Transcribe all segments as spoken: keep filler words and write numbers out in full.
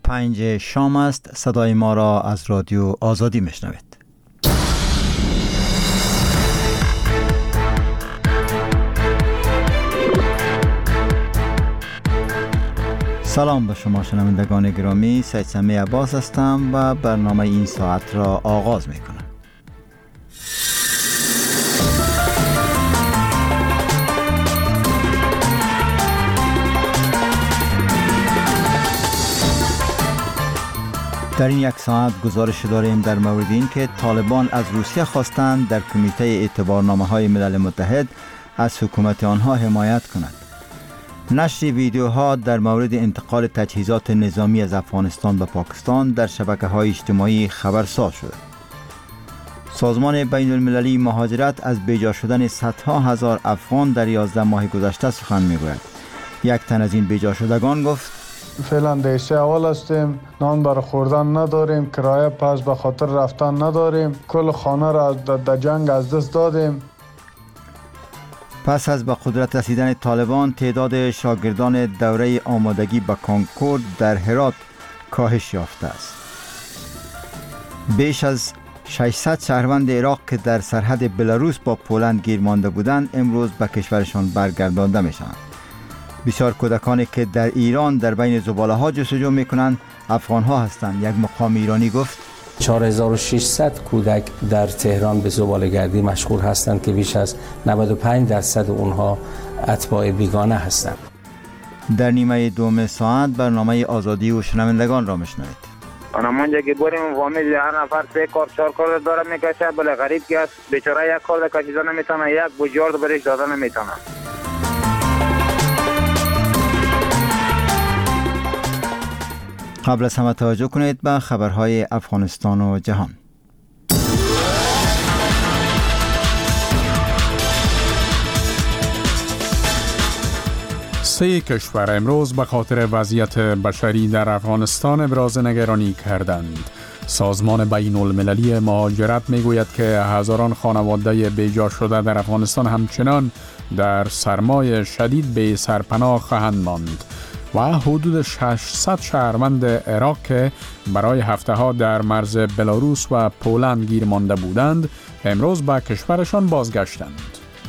پنج شام است. صدای ما را از رادیو آزادی میشنوید. سلام به شما شنوندگان گرامی، سید سمی عباس هستم و برنامه این ساعت را آغاز می کنم. در این یک ساعت گزارش داریم در مورد این که طالبان از روسیه خواستند در کمیته اعتبارنامه های ملل متحد از حکومت آنها حمایت کند. نشر ویدیوها در مورد انتقال تجهیزات نظامی از افغانستان به پاکستان در شبکه‌های اجتماعی خبرساز شده. سازمان بین المللی مهاجرت از بیجا شدن صدها هزار افغان در یازده ماه گذشته سخن می‌گوید. یک تن از این بیجا شدگان گفت: فعلا دیسه اول هستیم، نان برای خوردن نداریم، کرایه پس به خاطر رفتن نداریم، کل خانه را در جنگ از دست دادیم. پس از به قدرت رسیدن طالبان، تعداد شاگردان دوره آمادگی به کنکور در هرات کاهش یافته است. بیش از ششصد شهروند عراق که در سرحد بلاروس با پولند گیر مانده بودند، امروز به کشورشان برگردانده میشوند. بسیار کودکانی که در ایران در بین زباله ها جستجو میکنند افغان ها هستند. یک مقام ایرانی گفت: چهار هزار و ششصد کودک در تهران به زباله‌گردی مشغول هستند که بیش از نود و پنج درصد اونها اتباع بیگانه هستند. در نیمه دوم ساعت برنامه آزادی و شنوندگان را میشنوید. انا منجا که بریم فامیل هر نفر سه کار چهار کار داره میکشه، بله غریب که است بیچاره یک کار کشیده نمیتونه، یک بوجارد برش داده نمیتونه. قبل از همه توجه کنید به خبرهای افغانستان و جهان. سه کشور امروز به خاطر وضعیت بشری در افغانستان ابراز نگرانی کردند. سازمان بین المللی مهاجرت میگوید که هزاران خانواده بیجا شده در افغانستان همچنان در سرمای شدید به سرپناه خواهند ماند و حدود ششصد شهروند عراق که برای هفته ها در مرز بلاروس و پولند گیر مانده بودند امروز به کشورشان بازگشتند.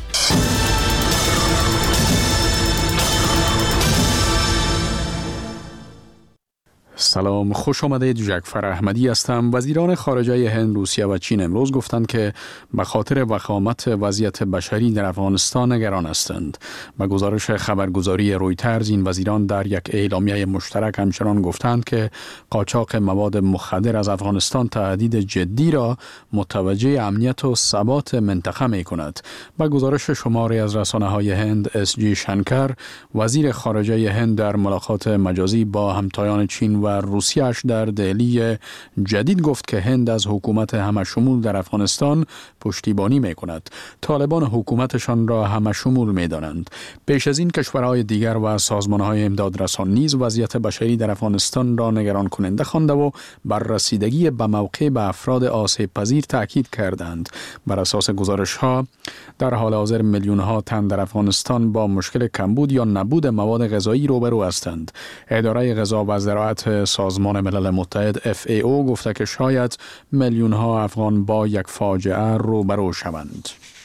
سلام، خوش آمدید. جعفر احمدی هستم. وزیران خارجه هند، روسیه و چین امروز گفتند که به خاطر وخامت وضعیت بشری در افغانستان نگران هستند. به گزارش خبرگزاری رویترز این وزیران در یک اعلامیه مشترک همچنان گفتند که قاچاق مواد مخدر از افغانستان تهدید جدی را متوجه امنیت و ثبات منطقه می کند. به گزارش شماری از رسانه‌های هند، اس جی شنکر، وزیر خارجه هند در ملاقات مجازی با همتایان چین و روسیه‌اش در دهلی جدید گفت که هند از حکومت همشمول در افغانستان پشتیبانی می‌کند. طالبان حکومتشان را همشمول می‌دانند. پیش از این کشورهای دیگر و سازمان‌های امدادرسان نیز وضعیت بشری در افغانستان را نگران کننده خوانده و بر رسیدگی به موقع به افراد آسیب پذیر تاکید کردند. بر اساس گزارش‌ها در حال حاضر میلیون‌ها تن در افغانستان با مشکل کمبود یا نبود مواد غذایی روبرو هستند. اداره غذا و زراعت سازمان ملل متحد اف ای او گفته که شاید میلیون ها افغان با یک فاجعه روبرو شوند.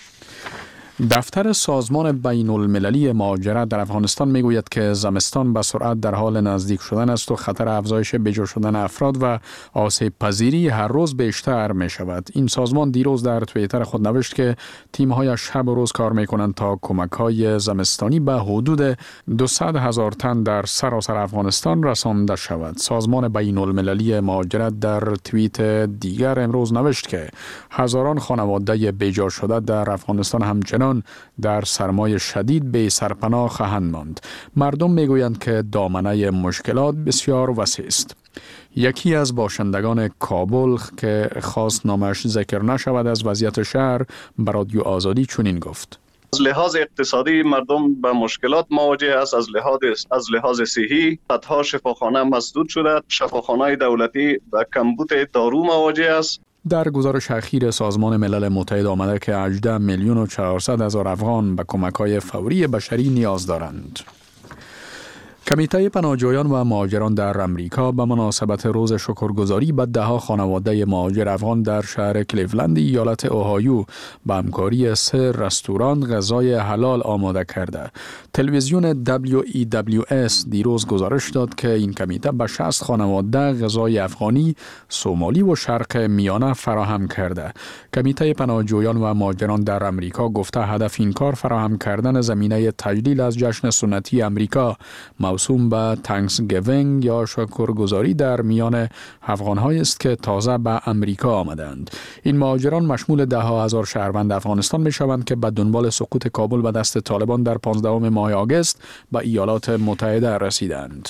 دفتر سازمان بین المللی مهاجرت در افغانستان میگوید که زمستان به سرعت در حال نزدیک شدن است و خطر افزایش بیجا شدن افراد و آسیب پذیری هر روز بیشتر می شود. این سازمان دیروز در توییتر خود نوشت که تیم‌های شب و روز کار می کنند تا کمک‌های زمستانی به حدود دویست هزار تن در سراسر افغانستان رسانده شود. سازمان بین المللی مهاجرت در توییت دیگر امروز نوشت که هزاران خانواده بیجا شده در افغانستان همچنان در سرمای شدید به سرپناه خواهند ماند. مردم میگویند که دامنه مشکلات بسیار وسیع است. یکی از باشندگان کابل که خواست نامش ذکر نشود از وضعیت شهر به رادیو آزادی چنین گفت: از لحاظ اقتصادی مردم به مشکلات مواجه است. از لحاظ از لحاظ صحی صدها شفاخانه مسدود شده، شفاخانه‌های دولتی به کمبود دارو مواجه است. در گزارش اخیر سازمان ملل متحد آمده که هجده میلیون و چهارصد هزار افغان به کمک‌های فوری بشری نیاز دارند. کمیته پناهجویان و مهاجران در امریکا به مناسبت روز شکرگزاری به دهها خانواده مهاجر افغان در شهر کلیولند ایالت اوهایو به همکاری سه رستوران غذای حلال آماده کرده. تلویزیون دبلیو ای دبلیو اس دیروز گزارش داد که این کمیته به شصت خانواده غذای افغانی، سومالی و شرق میانه فراهم کرده. کمیته پناهجویان و مهاجران در امریکا گفته هدف این کار فراهم کردن زمینه تجلیل از جشن سنتی امریکا موسوم به تانکسگیوینگ یا شکرگزاری در میان افغان‌هایی است که تازه به امریکا آمدند. این مهاجران مشمول ده ها هزار شهروند افغانستان می‌شوند که به دنبال سقوط کابل به دست طالبان در پانزدهم ماه آگوست به ایالات متحده رسیدند.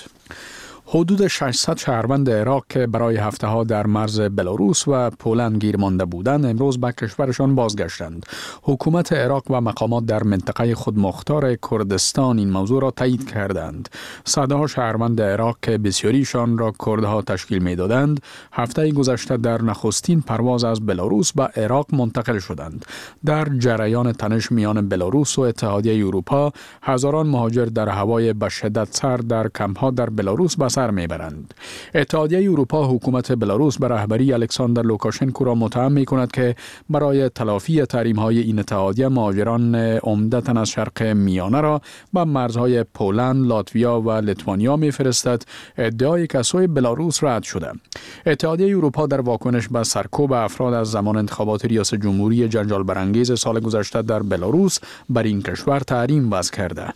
حدود ششصد شهروند عراق که برای هفته ها در مرز بلاروس و پولند گیر مانده بودند امروز به کشورشان بازگشتند. حکومت عراق و مقامات در منطقه خودمختار کردستان این موضوع را تایید کردند. صدها شهروند عراق که بسیاریشان را کردها تشکیل میدادند هفته گذشته در نخستین پرواز از بلاروس به عراق منتقل شدند. در جریان تنش میان بلاروس و اتحادیه اروپا هزاران مهاجر در هوای به شدت سرد در کمپ‌ها در بلاروس به سر میبرند. اتحادیه اروپا حکومت بلاروس به رهبری الکساندر لوکاشنکو را متهم میکند که برای تلافی تحریم‌های این اتحادیه مهاجران عمدتاً از شرق میانه را به مرزهای پولند، لاتویا و لیتوانیا میفرستد. ادعای که سوی بلاروس رد شده. اتحادیه اروپا در واکنش به سرکوب افراد از زمان انتخابات ریاست جمهوری جنجال برانگیز سال گذشته در بلاروس بر این کشور تحریم وضع کرده.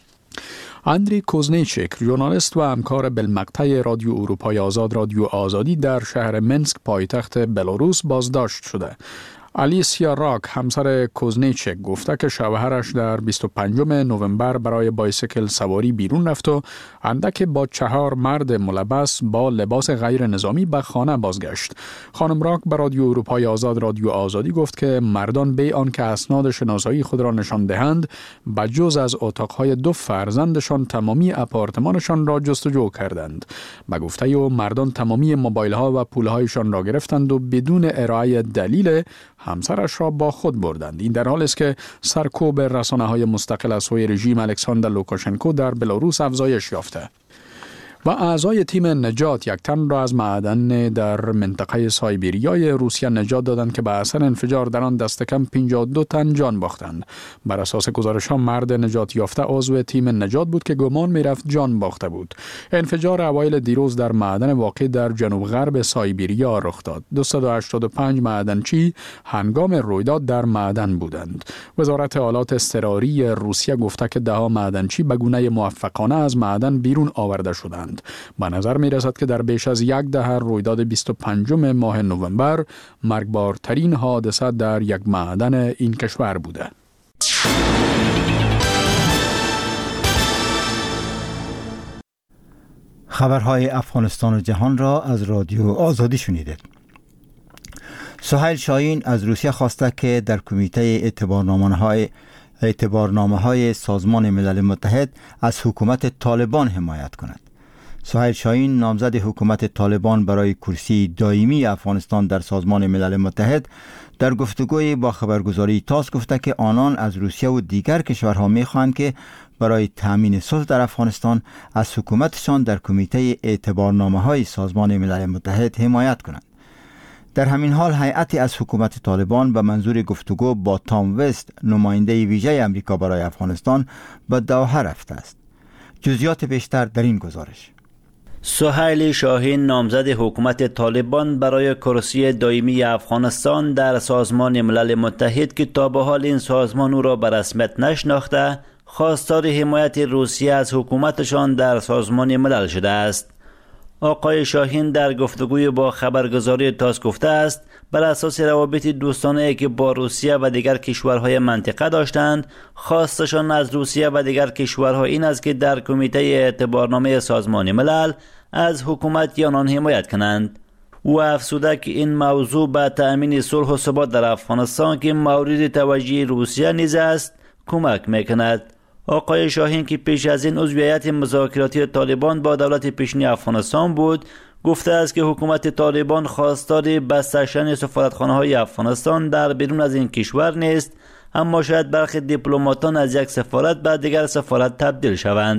اندری کوزنیچک، ژورنالیست و همکار بالمقطع رادیو اروپای آزاد رادیو آزادی در شهر منسک پایتخت بلاروس بازداشت شده. آلیسیا راک همسر کوزنیچک گفته که شوهرش در بیست و پنجم نوامبر برای بایسیکل سواری بیرون رفت و اندک با چهار مرد ملبس با لباس غیر نظامی به خانه بازگشت. خانم راک به رادیو اروپای آزاد رادیو آزادی گفت که مردان بی آنکه اسناد شناسایی خود را نشان دهند بجز از اتاقهای دو فرزندشان تمامی آپارتمانشان را جستجو کردند. به گفته او مردان تمامی موبایل ها و پولهایشان را گرفتند و بدون ارائه دلیل همسرش را با خود بردند. این در حالی است که سرکوب رسانه‌های مستقل از سوی رژیم الکساندر لوکاشنکو در بلاروس افزایش یافته. و اعضای تیم نجات یک تن را از معدن در منطقه سایبریای روسیه نجات دادند که به اثر انفجار در آن دست کم پنجاه و دو تن جان باختند. بر اساس گزارش‌ها مرد نجات یافته عضو تیم نجات بود که گمان می‌رفت جان باخته بود. انفجار اوایل دیروز در معدن واقع در جنوب غرب سایبریا رخ داد. دویست و هشتاد و پنج معدنچی هنگام رویداد در معدن بودند. وزارت آلات اضطراری روسیه گفته که ده ها معدنچی به گونه موفقانه از معدن بیرون آورده شدند. به نظر می رسد که در بیش از یک دهه رویداد بیست و پنجم ماه نوامبر مرگبارترین حادثه در یک معدن این کشور بوده. خبرهای افغانستان و جهان را از رادیو آزادی شنیدید. سهیل شاهین از روسیه خواسته که در کمیته اعتبارنامه‌های اعتبارنامه‌های سازمان ملل متحد از حکومت طالبان حمایت کند. سهیل شاهین نامزد حکومت طالبان برای کرسی دائمی افغانستان در سازمان ملل متحد در گفتگوی با خبرگزاری تاس گفته که آنان از روسیه و دیگر کشورها می‌خواهند که برای تأمین صلح در افغانستان از حکومتشان در کمیته اعتبارنامه‌های سازمان ملل متحد حمایت کنند. در همین حال هیئتی از حکومت طالبان به منظور گفتگو با تام وست نماینده ویژه آمریکا برای افغانستان به دوحه رفته است. جزئیات بیشتر در این گزارش. سهیل شاهین نامزد حکومت طالبان برای کرسی دائمی افغانستان در سازمان ملل متحد که تا به حال این سازمان او را به رسمیت نشناخته خواستار حمایت روسیه از حکومتشان در سازمان ملل شده است. آقای شاهین در گفتگوی با خبرگزاری تاس گفته است بر اساس روابط دوستانه‌ای که با روسیه و دیگر کشورهای منطقه داشتند خواستشان از روسیه و دیگر کشورها این است که در کمیته اعتبارنامه سازمان ملل از حکومت آنان حمایت کنند. او افزوده که این موضوع به تأمین صلح و ثبات در افغانستان که مورد توجه روسیه نیز است کمک میکند. آقای شاهین که پیش از این عضو هیئت مذاکراتی طالبان با دولت پیشین افغانستان بود گفته است که حکومت طالبان خواستار بسته شدن سفارتخانه‌های افغانستان در بیرون از این کشور نیست، اما شاید برخی دیپلماتان از یک سفارت به دیگر سفارت تبدیل شوند.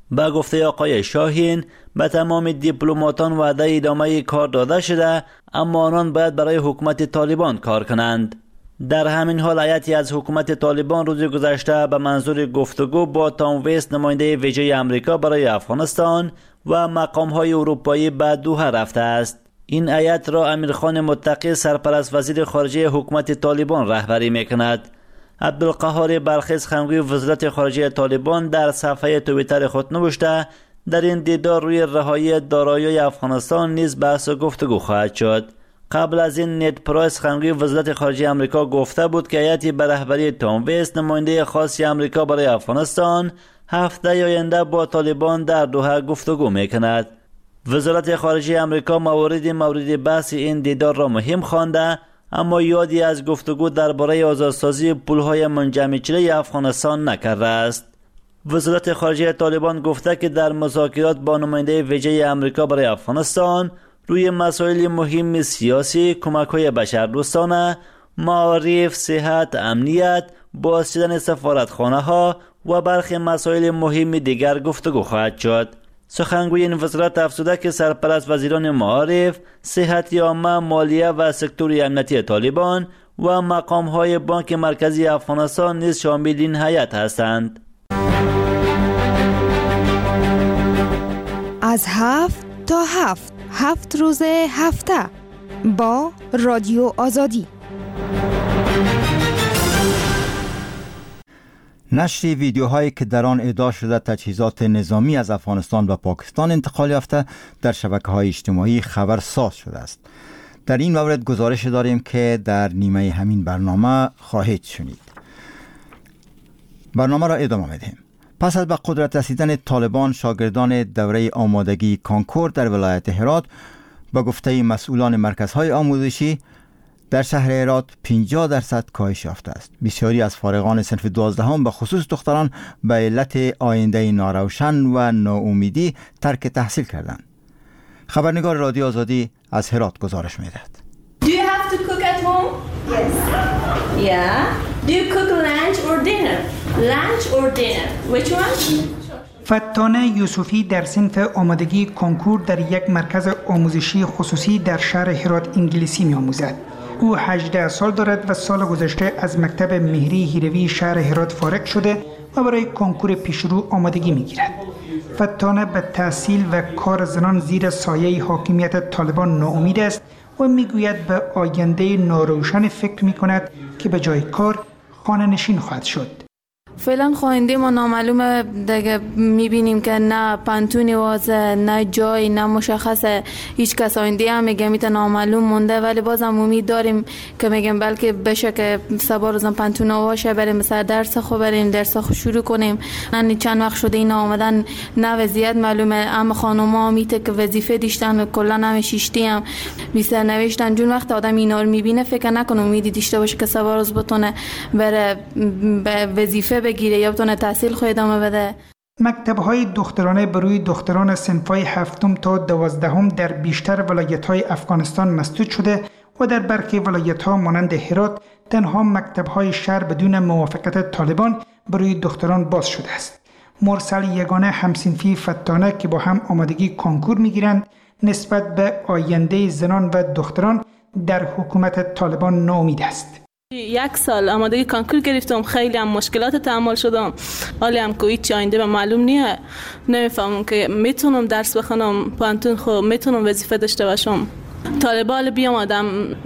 با گفته آقای شاهین به تمام دیپلماتان وعده ادامه کار داده شده، اما آنان باید برای حکومت طالبان کار کنند. در همین حال هیئتی از حکومت طالبان روز گذشته به منظور گفتگو با تام ویست نماینده ویژه آمریکا برای افغانستان و مقام‌های اروپایی به دوحه رفته است. این هیئت را امیرخان متقی سرپرست وزیر خارجه حکومت طالبان رهبری می‌کند. عبدالقهار بلخیز خنگوی وزارت خارجه طالبان در صفحه توییتر خود نوشته در این دیدار روی رهایی دارایی افغانستان نیز بحث و گفتگو خواهد شد. قبل از این نید پرایس خنگوی وزارت خارجه آمریکا گفته بود که هیئتی به رهبری تام ویست نماینده خاص آمریکا برای افغانستان هفته آینده با طالبان در دوحه گفتگو میکند. وزارت خارجه آمریکا موارد مورد بحث این دیدار را مهم خوانده، اما یادی از گفتگو درباره آزادسازی پولهای منجمدشده افغانستان نکرده است. وزارت خارجه طالبان گفته که در مذاکرات با نماینده ویژه آمریکا برای افغانستان روی مسائل مهم سیاسی، کمک‌های بشردوستانه، معارف، صحت، امنیت، باز شدن سفارتخانه‌ها و برخی مسائل مهم دیگر گفتگو خواهد شد. سخنگوی این وزارت افزوده که سرپرست وزیران معارف، صحت عامه، مالیه و سکتور امنیتی طالبان و مقام‌های بانک مرکزی افغانستان نیز شامل این هیئت هستند. از هفت تا هفت هفت روز هفته با رادیو آزادی. نشر ویدیوهایی که در آن ادعا شده تجهیزات نظامی از افغانستان به پاکستان انتقال یافته در شبکه‌های اجتماعی خبرساز شده است. در این مورد گزارش داریم که در نیمه همین برنامه خواهید شنید. برنامه را ادامه میدیم. پس از به قدرت رسیدن طالبان، شاگردان دوره آمادگی کانکور در ولایت هرات به گفته مسئولان مرکزهای آموزشی در شهر هرات پنجاه درصد کاهش یافته است. بسیاری از فارغان صنف دوازدهم به خصوص دختران به علت آینده ناروشن و ناامیدی ترک تحصیل کردند. خبرنگار رادیو آزادی از هرات گزارش می‌دهد. Do you have to cook at home? Yes. Yeah. Do you cook lunch or dinner? Lunch or dinner? Which one? فتانه یوسفی در صنف آمادگی کنکور در یک مرکز آموزشی خصوصی در شهر هرات انگلیسی می‌آموزد. او هجده سال دارد و سال گذشته از مکتب مهری هیروی شهر هرات فارغ شده و برای کنکور پیشرو آمادگی می‌گیرد. فتانه به تحصیل و کار زنان زیر سایه حاکمیت طالبان ناامید است و میگوید به آینده ناروشن فکر می‌کند که به جای کار خانه نشین خواهد شد. فعلا خواننده ما نامعلومه دیگه، میبینیم که نه پنتونی واسه، نه جای، نه مشخصه. هیچ کس آینده هم میگه میتونه نامعلوم مونده، ولی بازم امید داریم که میگم بلکه بشه که سبا روزم پنتون واشه بریم مثلا درس خو بریم درس خو شروع کنیم. نه چند وقت شده اینا آمدن، نه وضعیت معلومه، اما خانوما میته که وظیفه دیشتن کلا هم شیشتی هم بیشتر نوشتن. جون وقت آدم اینا رو میبینه فکر نکنه امیدی داشته باشه که سبا روز بتونه بره به وظیفه بگیره یا بتونه تحصیل خود ادامه بده. مکتب‌های دخترانه بروی دختران صنف‌های هفتم تا دوازدهم در بیشتر ولایت‌های افغانستان مسدود شده و در برخی ولایت‌ها مانند هرات تنها مکتب‌های شهر بدون موافقت طالبان بروی دختران باز شده است. مرسل یگانه همصنفی فتانه که با هم آمادگی کنکور می‌گیرند نسبت به آینده زنان و دختران در حکومت طالبان ناامید است. یک سال آمادگی کنکور گرفتم، خیلی هم مشکلات تحمل شدم، حالی هم که هیچ آینده به معلوم نیه. نمیفهمم که میتونم درس بخونم پانتون، خب میتونم وظیفه داشته باشم. طالبان بیام آدم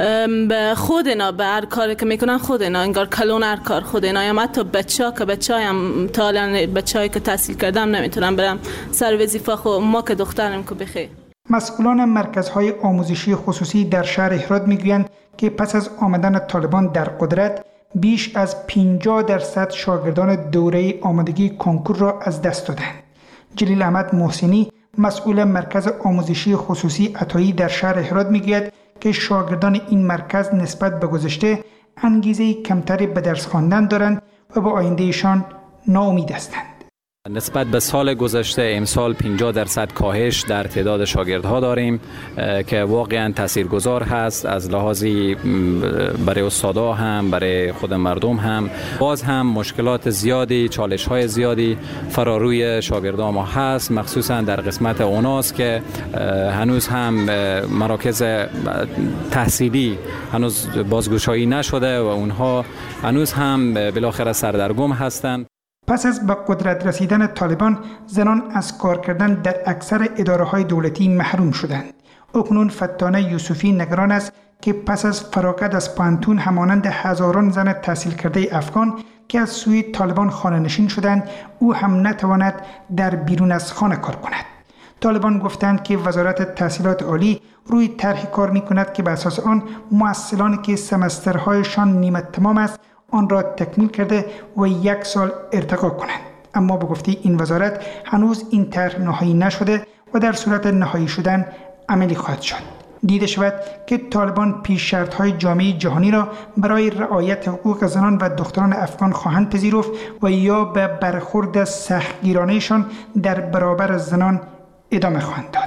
به خود اینا به هر کاری که میکنن خود اینا انگار کلون هر کار خود اینا، یا حتی بچه ها که بچه هایم تالا بچه هایی که تحصیل کردم نمیتونم برم سر وظیفه، خب ما که دخترم که بخیر. مسئولان مرکزهای آموزشی خصوصی در شهر هرات میگویند که پس از آمدن طالبان در قدرت بیش از پنجاه درصد شاگردان دوره آمادگی کنکور را از دست دادند. جلیل احمد محسنی مسئول مرکز آموزشی خصوصی عطایی در شهر هرات میگوید که شاگردان این مرکز نسبت به گذشته انگیزه کمتری به درس خواندن دارند و به آیندهشان ناامید هستند. نسبت به سال گذشته امسال پنجاه درصد کاهش در تعداد شاگردها داریم که واقعا تاثیرگذار هست از لحاظی برای استادا هم برای خود مردم هم. باز هم مشکلات زیادی، چالش های زیادی فراروی شاگردان ما هست، مخصوصا در قسمت اوناست که هنوز هم مراکز تحصیلی هنوز بازگشایی نشده و اونها هنوز هم بالاخره سردرگم هستند. پس از به قدرت رسیدن طالبان، زنان از کار کردن در اکثر اداره‌های دولتی محروم شدند. اکنون فتانه یوسفی نگران است که پس از فراغت از پانتون همانند هزاران زن تحصیل کرده افغان که از سوی طالبان خانه نشین شدند، او هم نتواند در بیرون از خانه کار کند. طالبان گفتند که وزارت تحصیلات عالی روی طرحی کار می‌کند که بر اساس آن محصلانی که سمسترهایشان نیمه تمام است آن را تکمیل کرده و یک سال ارتقا کنند. اما به گفته این وزارت هنوز این طرح نهایی نشده و در صورت نهایی شدن عملی خواهد شد. دیده شود که طالبان پیش شرط‌های جامعه جهانی را برای رعایت حقوق زنان و دختران افغان خواهند پذیرفت و یا به برخورد سختگیرانه‌شان در برابر زنان ادامه خواهند داد.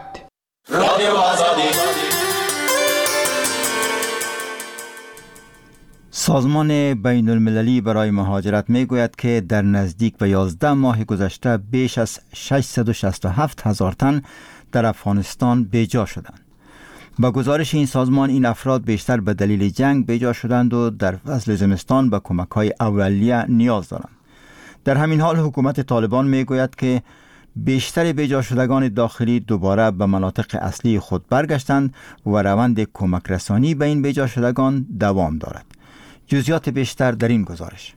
سازمان بین المللی برای مهاجرت می گوید که در نزدیک به یازده ماه گذشته بیش از ششصد و شصت و هفت هزار تن در افغانستان بیجا شدند. با گزارش این سازمان این افراد بیشتر به دلیل جنگ بیجا شدند و در فصل زمستان به کمک‌های اولیه نیاز دارند. در همین حال حکومت طالبان می گوید که بیشتر بیجا شدگان داخلی دوباره به مناطق اصلی خود برگشتند و روند کمک رسانی به این بیجا شدگان دوام دارد. جزئیات بیشتر در این گزارش.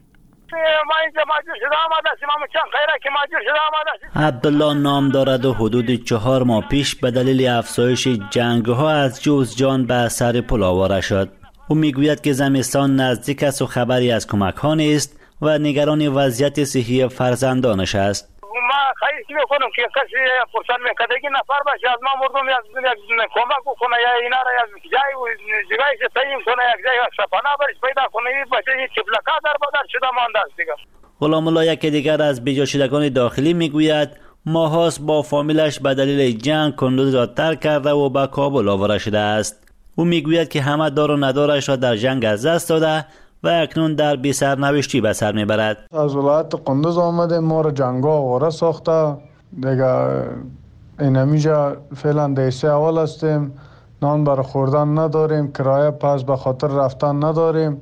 عبدالله نام دارد و حدود چهار ماه پیش به دلیل افزایش جنگ ها از جوزجان به سر پل آواره شد. او میگوید که زمستان نزدیک است و خبری از کمک ها نیست و نگران وضعیت صحی فرزندانش است. ما خواهش میکنم که کسی فرصت میکده که نفر باشه از ما مردم یک کمک بکنه یا اینا را یک جای و جایش تعیین کنه، یک جای شفانه برش پیدا کنه. این بچه یک چپلکا در بدر شده مانده است دیگه. غلام الله یک دیگر از بیجا شدگان داخلی میگوید ماهاست با فامیلش به دلیل جنگ کندوز را ترک کرده و به کابل آورده شده است. او میگوید که همه دار و ندارش را در جنگ از دست داده و اکنون در بی سرنوشتی به سر میبرد. از ولایت قندوز آمده، ما را جنگا آواره ساخته دیگه. این همیجا فعلا دیسه اول هستیم، نان برای خوردن نداریم، کرایه پس به خاطر رفتن نداریم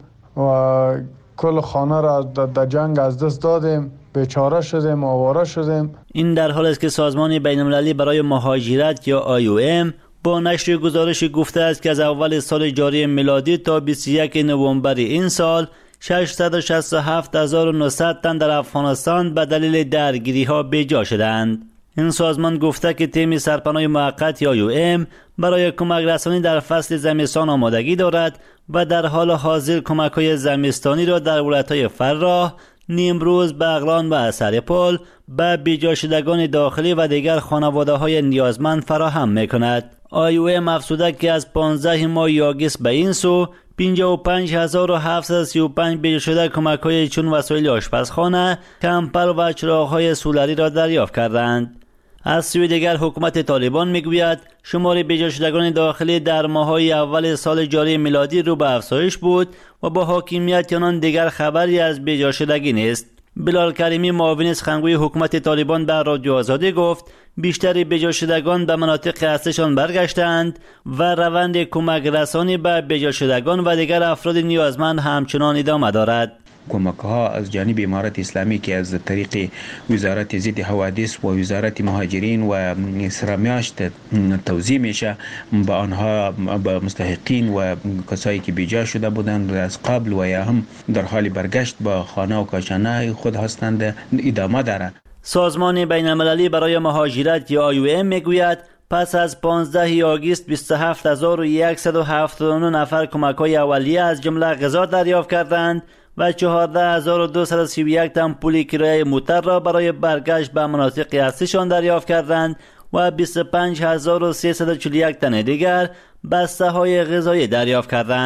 و کل خانه را در جنگ از دست دادیم، بیچاره شدیم، آواره شدیم. این در حال است که سازمان بین المللی برای مهاجرت یا آی او ام با نشر گزارش گفته است که از اول سال جاری میلادی تا بیست و یکم نوامبر این سال ششصد و شصت و هفت هزار و نهصد تن در افغانستان به دلیل درگیری ها بیجا شدند. این سازمان گفته که تیم سرپناه موقت یا آی او ام برای کمک رسانی در فصل زمستان آمادگی دارد و در حال حاضر کمک های زمستانی را در ولایت‌های فراه، نیمروز، بغلان و اثر پل به بیجا شدگان داخلی و دیگر خانواده های نیازمند فراهم میکند. آی او ام افزوده که از پانزده ماه آگوست به این سو پنجاه و پنج هزار و هفتصد و سی و پنج بیجا شده کمک های چون وسایل آشپزخانه، کمپر و چراغ های سولری را دریافت کردند. از سوی دیگر حکومت طالبان میگوید شمار بیجا شدگان داخلی در ماه‌های اول سال جاری میلادی رو به افزایش بود و با حاکمیت آنان دیگر خبری از بیجا شدگی نیست. بلال کریمی معاون سخنگوی حکومت طالبان به رادیو آزادی گفت بیشتر بیجا شدگان به مناطق اصلیشان برگشتند و روند کمک رسانی به بیجا شدگان و دیگر افراد نیازمند همچنان ادامه دارد. کمک ها از جانب امارت اسلامی که از طریق وزارت ضد حوادث و وزارت مهاجرین و سرامیاشت توزیع میشه به آنها، به مستحقین و کسایی که بیجا شده بودند از قبل و یا هم در حال برگشت به خانه و کاشانه خود هستند ادامه دارد. سازمان بین المللی برای مهاجرت یا آی او ام میگوید پس از پانزده آگوست بیست و هفت هزار و صد و هفتاد و نه نفر کمک‌های اولیه از جمله غذا دریافت کردند و چهارده هزار و دویست و سی و یک تن پول کرایه موتر را برای برگشت به مناطق اصلیشان دریافت کردند و بیست و پنج هزار و سیصد و چهل و یک تن دیگر بسته های غذایی دریافت کردند.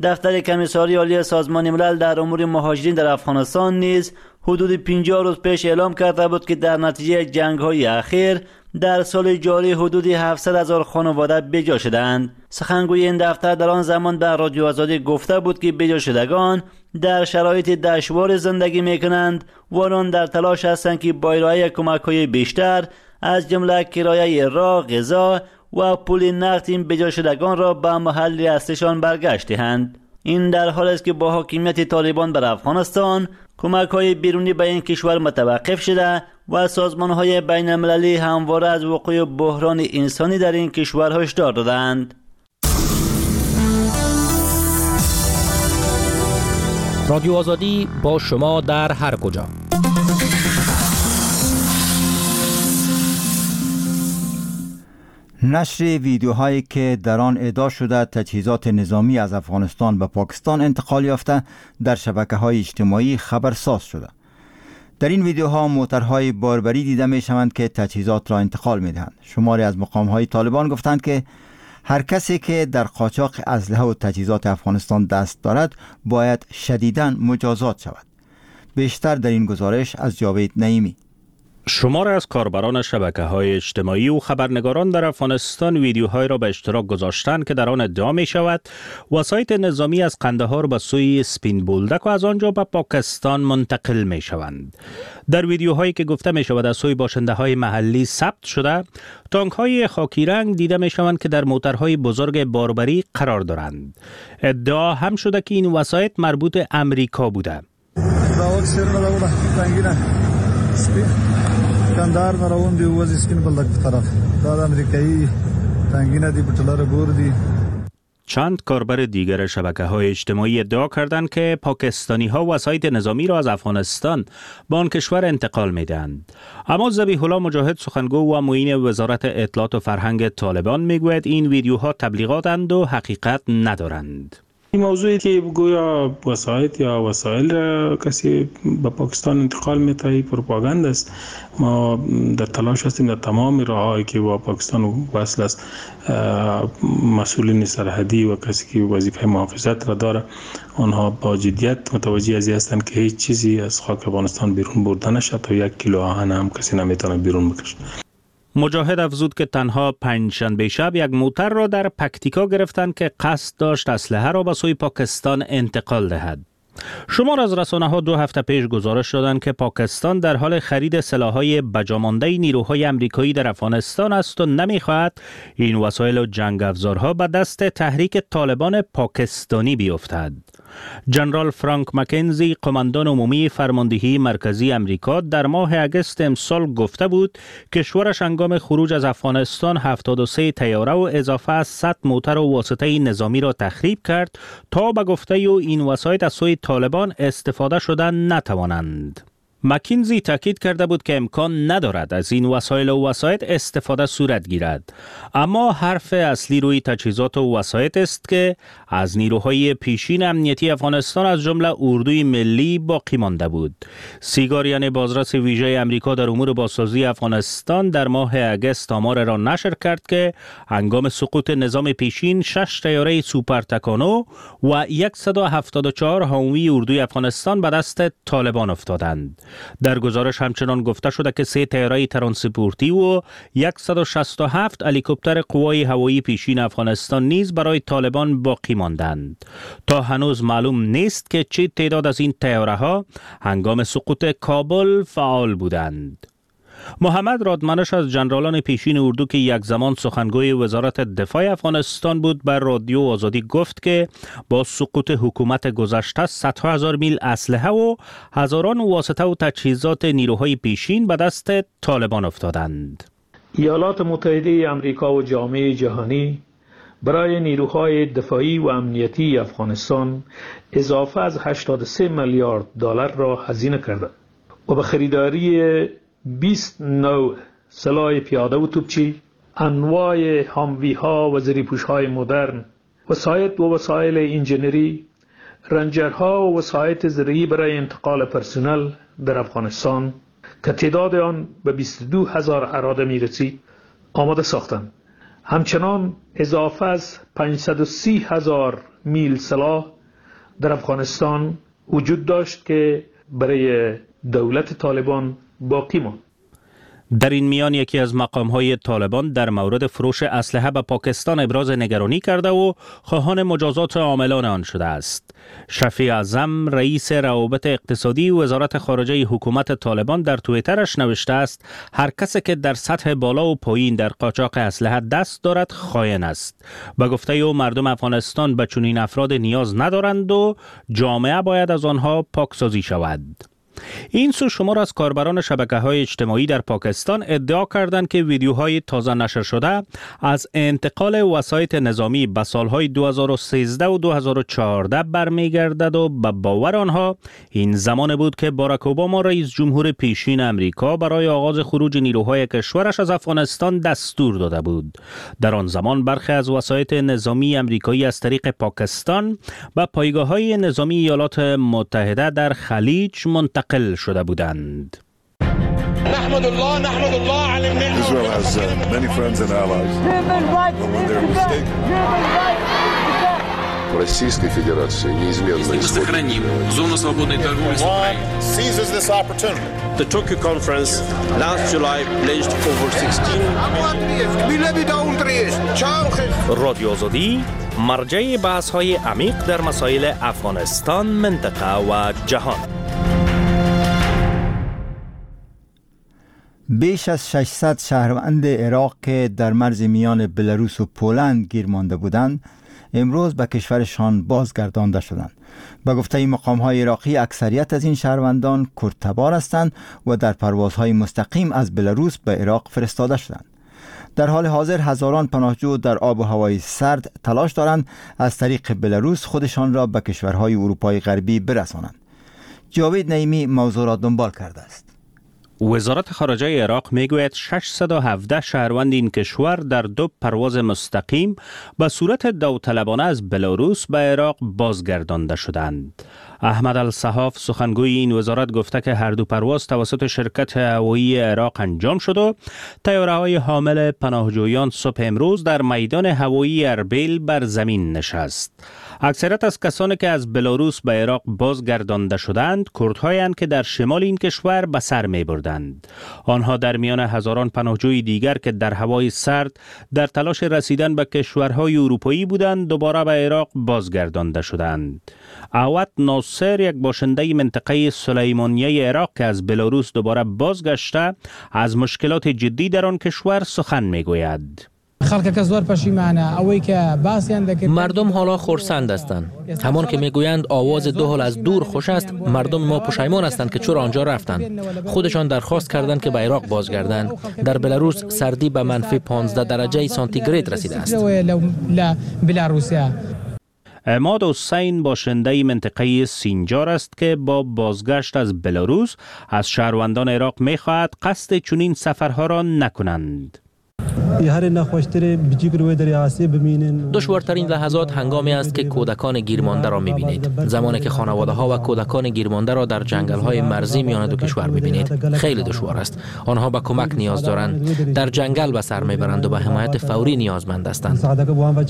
دفتر کمیساری عالی سازمان ملل در امور مهاجرین در افغانستان نیز حدود پنجاه روز پیش اعلام کرده بود که در نتیجه جنگ‌های اخیر در سال جاری حدود هفتصد هزار خانواده بجا شدند. سخنگوی این دفتر در آن زمان به رادیو آزادی گفته بود که بجا شدگان در شرایط دشوار زندگی میکنند و آنان در تلاش هستند که با ارائه کمک‌های بیشتر از جمله کرایه راه، غذا و پول نقد این بجا شدگان را به محل اصلیشان برگشت دهند. این در حال است که با حاکمیت طالبان بر افغانستان کمک‌های بیرونی به این کشور متوقف شده و سازمان‌های بین‌المللی همواره از وقوع بحران انسانی در این کشور هشدار دادند. رادیو آزادی با شما در هر کجا. نشر ویدیوهایی که در آن ادعا شده تجهیزات نظامی از افغانستان به پاکستان انتقال یافته در شبکه‌های اجتماعی خبرساز شده. در این ویدیوها موترهای باربری دیده می شوند که تجهیزات را انتقال می دهند. شماری از مقام‌های طالبان گفتند که هر کسی که در قاچاق اسلحه و تجهیزات افغانستان دست دارد باید شدیداً مجازات شود. بیشتر در این گزارش از جاوید نعیمی. شمار از کاربران شبکه‌های اجتماعی و خبرنگاران در افغانستان ویدیوهای را به اشتراک گذاشتند که در آن ادعا می شود وسایط نظامی از قندهار به سوی سپین بولدک و از آنجا به پاکستان منتقل می شوند. در ویدیوهایی که گفته می شود از سوی باشنده های محلی ثبت شده، تانک های خاکی رنگ دیده می شوند که در موترهای بزرگ باربری قرار دارند. ادعا هم شده که این وسایط مربوط امریکا بوده. کندهار نه روان دی وځي سپین بولدک په طرف دا د امریکایي تانګینه دی په ټلره ګور دی. چند کاربر دیگر شبکه‌های اجتماعی ادعا کردند که پاکستانی‌ها وسایط نظامی را از افغانستان به آن کشور انتقال می‌دهند. اما ذبیح الله مجاهد سخنگو و معین وزارت اطلاعات و فرهنگ طالبان میگوید این ویدیوها تبلیغاتند و حقیقت ندارند. این موضوعی که گویا وسایط یا وسایل کسی به پاکستان انتقال می‌دهد پروپاگاند است. ما در تلاش هستیم در تمام راه‌هایی که با پاکستان وصل است مسئولین سرحدی و کسی که وظیفه محافظت را داره آنها با جدیت متوجه از این هستند که هیچ چیزی از خاک افغانستان بیرون برده نشد تا یک کیلو آهن هم کسی نمیتونه بیرون بکشه. مجاهد افزود که تنها پنجشنبه شب یک موتر را در پکتیکا گرفتند که قصد داشت اسلحه را به سوی پاکستان انتقال دهد. شمار از رسانه‌ها دو هفته پیش گزارش دادند که پاکستان در حال خرید سلاح‌های بجامانده نیروهای آمریکایی در افغانستان است و نمی‌خواهد این وسایل و جنگ افزارها به دست تحریک طالبان پاکستانی بیفتد. جنرال فرانک مکنزی قماندان عمومی فرماندهی مرکزی امریکا در ماه اگست امسال گفته بود کشورش هنگام خروج از افغانستان هفتاد و سه طیاره و اضافه از صد موتر و واسطه نظامی را تخریب کرد تا به گفته او این وسایط از سوی طالبان استفاده شدن نتوانند. مکینزی تاکید کرده بود که امکان ندارد از این وسایل و وسایط استفاده صورت گیرد، اما حرف اصلی روی تجهیزات و وسایط است که از نیروهای پیشین امنیتی افغانستان از جمله اردوی ملی باقی مانده بود. سیگاریان بازرس ویژه امریکا در امور بازسازی افغانستان در ماه اگست آمار را نشر کرد که هنگام سقوط نظام پیشین شش طیاره سوپر تکانو و صد و هفتاد و چهار هاموی اردوی افغانستان به دست طالبان افتادند. در گزارش همچنان گفته شده که سه طیاره ترانسپورتی و صد و شصت و هفت هلیکوپتر قوای هوایی پیشین افغانستان نیز برای طالبان باقی ماندند. تا هنوز معلوم نیست که چه تعداد از این طیاره ها هنگام سقوط کابل فعال بودند. محمد رادمنش از جنرالان پیشین اردو که یک زمان سخنگوی وزارت دفاع افغانستان بود بر رادیو آزادی گفت که با سقوط حکومت گذشته صدها هزار میل اسلحه و هزاران واسطه و تجهیزات نیروهای پیشین به دست طالبان افتادند. ایالات متحده آمریکا و جامعه جهانی برای نیروهای دفاعی و امنیتی افغانستان اضافه از هشتاد و سه میلیارد دلار را هزینه کردند و به خریداری بیست نوع سلاح پیاده و توپچی، انواع هاموی ها و زریپوش های مدرن، وسایط و وسایل انجینری، رنجرها و وسایط زرعی برای انتقال پرسنل در افغانستان که تعداد آن به بیست و دو هزار اراده می رسید آماده ساختند همچنان اضافه از پانصد و سی هزار میل سلاح در افغانستان وجود داشت که برای دولت طالبان باقی ماند. در این میان یکی از مقام‌های طالبان در مورد فروش اسلحه به پاکستان ابراز نگرانی کرده و خواهان مجازات عاملان آن شده است. شفیع اعظم رئیس روابط اقتصادی وزارت خارجه حکومت طالبان در توییترش نوشته است هر کسی که در سطح بالا و پایین در قاچاق اسلحه دست دارد خائن است. به گفته او مردم افغانستان به چنین افراد نیاز ندارند و جامعه باید از آنها پاکسازی شود. این سو شمار از کاربران شبکه‌های اجتماعی در پاکستان ادعا کردند که ویدیوهای تازه نشر شده از انتقال وسایط نظامی به سالهای دو هزار و سیزده و دو هزار و چهارده برمیگردد و به باور آنها این زمان بود که باراک اوباما رئیس جمهور پیشین امریکا برای آغاز خروج نیروهای کشورش از افغانستان دستور داده بود. در آن زمان برخی از وسایط نظامی امریکایی از طریق پاکستان به پایگاه‌های نظامی ایالات متحده در خلیج منتقل قل شده بودند. نحمد الله نحمد الله على النعمة. Israel has uh, many friends and allies. But when they're mistaken. Российской Федерации неизменно сохраним зону свободной торговли с Украиной. Seizes this opportunity. The Tokyo conference last July pledged over sixteen. رادیو آزادی مرجع بحث‌های عمیق در مسائل افغانستان، منطقه و جهان. بیش از ششصد شهروند عراق که در مرز میان بلاروس و پولند گیر مانده بودند امروز به کشورشان بازگردانده شدند. به گفته مقام‌های عراقی اکثریت از این شهروندان کردتبار هستند و در پروازهای مستقیم از بلاروس به عراق فرستاده شدند. در حال حاضر هزاران پناهجو در آب و هوای سرد تلاش دارند از طریق بلاروس خودشان را به کشورهای اروپای غربی برسانند. جاوید نعیمی موضوع را دنبال کرده است. وزارت خارجه عراق میگوید ششصد و هفده شهروند این کشور در دو پرواز مستقیم به صورت داوطلبانه از بلاروس به عراق بازگردانده شدند. احمد الصحاف سخنگوی این وزارت گفته که هر دو پرواز توسط شرکت هوایی عراق انجام شد و طیاره‌های حامل پناهجویان صبح امروز در میدان هوایی اربیل بر زمین نشست. اکثریت از کسانی که از بلاروس به عراق بازگردانده شدند کردهایند که در شمال این کشور به سر می‌بردند. آنها در میان هزاران پناهجوی دیگر که در هوای سرد در تلاش رسیدن به کشورهای اروپایی بودند دوباره به عراق بازگردانده شدند. عوض ناصر یک باشنده منطقه سلیمانیه عراق که از بلاروس دوباره بازگشته از مشکلات جدی در آن کشور سخن می‌گوید. مردم حالا خرسند هستند. همان که میگویند آواز دو حال از دور خوش است، مردم ما پشیمان هستند که چرا آنجا رفتند. خودشان درخواست کردند که به عراق بازگردند. در بلاروس سردی به منفی پانزده درجه سانتیگراد رسیده است. عماد حسین باشنده منطقه سینجار است که با بازگشت از بلاروس از شهروندان عراق می‌خواهد قصد چنین سفرها را نکنند. دشوارترین لحظات هنگامی است که کودکان گیرمانده را می‌بینید. زمانی که خانواده ها و کودکان گیرمانده را در جنگل های مرزی میان دو کشور می‌بینید خیلی دشوار است. آنها به کمک نیاز دارند. در جنگل به سر میبرند و به حمایت فوری نیازمند هستند.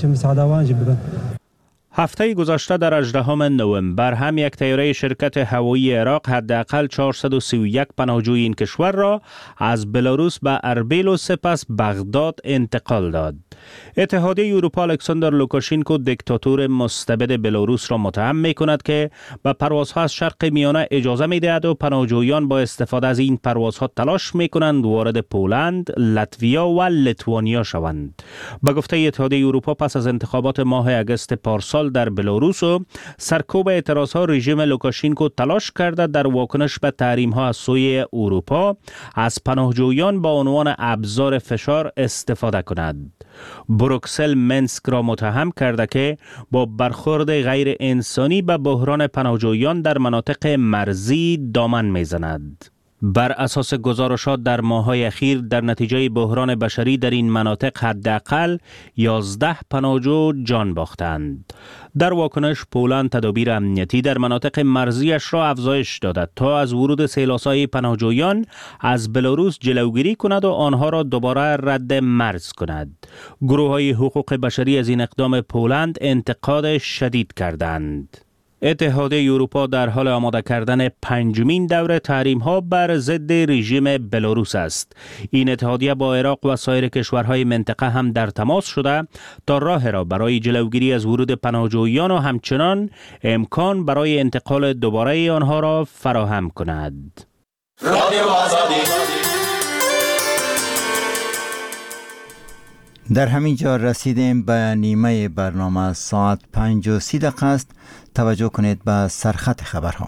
هفته گذشته در هجدهم نوامبر هم یک طیاره شرکت هوایی عراق حداقل چهارصد و سی و یک پناهجوی این کشور را از بلاروس به اربیل و سپس بغداد انتقال داد. اتحادیه اروپا الکساندر لوکاشنکو دیکتاتور مستبد بلاروس را متهم می کند که به پروازها از شرق میانه اجازه می دهد و پناهجویان با استفاده از این پروازها تلاش می کنند وارد پولند، لتویا و لیتوانیا شوند. به گفته اتحادیه اروپا پس از انتخابات ماه اگست پارسال در بلاروس و سرکوب اعتراضها رژیم لوکاشنکو تلاش کرده در واکنش به تحریم‌ها از سوی اروپا از پناهجویان با عنوان ابزار فشار استفاده کند. بروکسل منسک را متهم کرده که با برخورد غیر انسانی به بحران پناهجویان در مناطق مرزی دامن میزند. بر اساس گزارشات در ماه‌های اخیر در نتیجه بحران بشری در این مناطق حداقل یازده پناهجو جان باختند. در واکنش پولند تدابیر امنیتی در مناطق مرزیش را افزایش داده تا از ورود سیلاسای پناهجویان از بلاروس جلوگیری کند و آنها را دوباره رد مرز کند. گروه‌های حقوق بشری از این اقدام پولند انتقاد شدید کردند. اتحادیه اروپا در حال آماده کردن پنجمین دور تحریم‌ها بر ضد رژیم بلاروس است. این اتحادیه با عراق و سایر کشورهای منطقه هم در تماس شده تا راه را برای جلوگیری از ورود پناهجویان و همچنان امکان برای انتقال دوباره آنها را فراهم کند. در همین جا رسیدیم به نیمه برنامه. ساعت پنج و سی دقیقه است. توجه کنید به سرخط خبرها.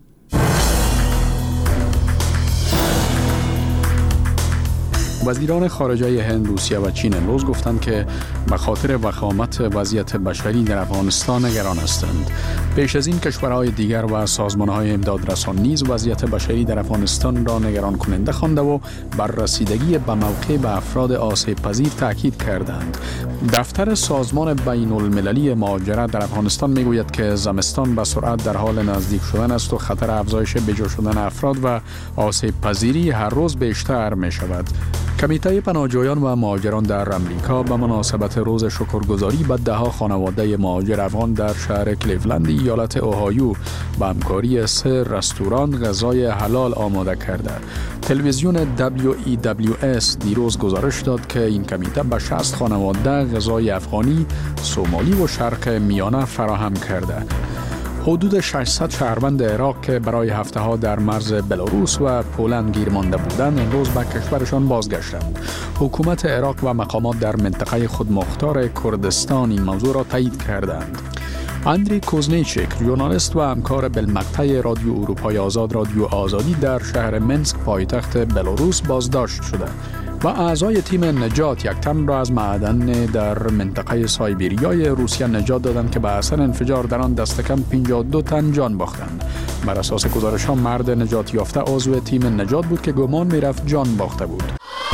وزیران خارجه هند، روسیه و چین امروز گفتند که به خاطر وخامت وضعیت بشری در افغانستان نگران هستند. پیش از این کشورهای دیگر و سازمانهای امدادرسان نیز وضعیت بشری در افغانستان را نگران کننده خوانده و بر رسیدگی به موقع به افراد آسیب پذیر تاکید کردند. دفتر سازمان بین المللی مهاجرت در افغانستان میگوید که زمستان به سرعت در حال نزدیک شدن است و خطر افزایش بجا شدن افراد و آسیب پذیری هر روز بیشتر می شود. کمیته پناهجویان و مهاجران در امریکا به مناسبت روز شکرگزاری به ده ها خانواده مهاجر افغان در شهر کلیولند ایالت اوهایو با همکاری سه رستوران غذای حلال آماده کرده. تلویزیون دبلیو ای دبلیو اس دیروز گزارش داد که این کمیته به شصت خانواده غذای افغانی، سومالی و شرق میانه فراهم کرده. حدود ششصد شهروند عراق که برای هفته ها در مرز بلاروس و پولند گیر مانده بودند امروز به کشورشان بازگشتند. حکومت عراق و مقامات در منطقه خودمختار کردستان این موضوع را تایید کردند. اندری کوزنیچیک، ژورنالیست و همکار بالمقطع رادیو اروپای آزاد رادیو آزادی در شهر منسک پایتخت بلاروس بازداشت شده و اعضای تیم نجات یک تن را از معدن در منطقه سایبریای روسیه نجات دادند که به اثر انفجار در آن دست کم پنجاه و دو تن جان باختند. بر اساس گزارش ها مرد نجات یافته عضو تیم نجات بود که گمان میرفت جان باخته بود.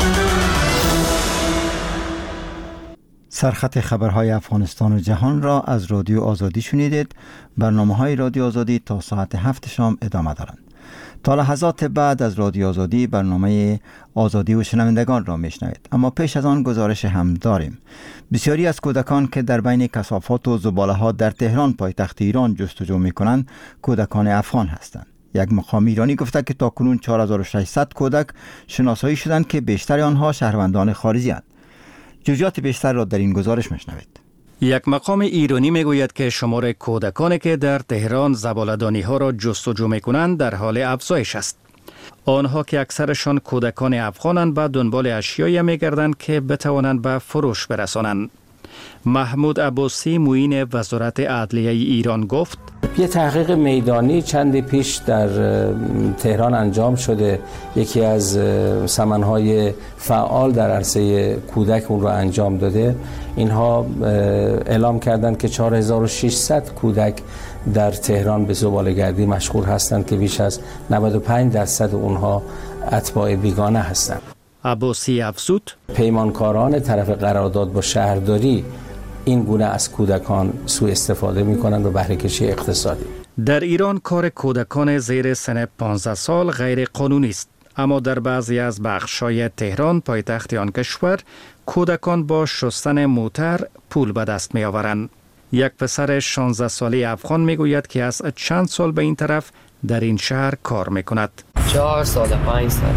سرخط خبرهای افغانستان و جهان را از رادیو آزادی شنیدید. برنامه های رادیو آزادی تا ساعت هفت شام ادامه دارند. تا لحظات بعد از رادیو آزادی برنامه آزادی و شنوندگان را میشنوید. اما پیش از آن گزارش هم داریم. بسیاری از کودکان که در بین کثافات و زباله ها در تهران پایتخت ایران جستجو می کنند کودکان افغان هستند. یک مقام ایرانی گفته که تاکنون چهار هزار و ششصد کودک شناسایی شدند که بیشتر آنها شهروندان خارجی هستند. جزئیات بیشتر را در این گزارش میشنوید. یک مقام ایرانی میگوید که شمار کودکانی که در تهران زباله‌دانی ها را جستجو میکنند در حال افزایش است. آنها که اکثرشان کودکان افغانند به دنبال اشیایی میگردند که بتوانند به فروش برسانند. محمود عباسی معین وزارت عدلیه ایران گفت: یه تحقیق میدانی چندی پیش در تهران انجام شده. یکی از سمنهای فعال در عرصه کودک اون رو انجام داده. اینها اعلام کردند که چهار هزار و ششصد کودک در تهران به زباله‌گردی مشغول هستند که بیش از نود و پنج درصد اونها اتباع بیگانه هستند. عباسی افزود: پیمانکاران طرف قرارداد با شهرداری این گونه از کودکان سوء استفاده می کنند و بهره کشی اقتصادی. در ایران کار کودکان زیر سن پانزده سال غیر قانونی است، اما در بعضی از بخش‌های تهران پایتخت آن کشور کودکان با شستن موتر پول به دست می آورند. یک پسر شانزده ساله افغان می گوید که از چند سال به این طرف در این شهر کار می کند. چهار سال، پنج سال،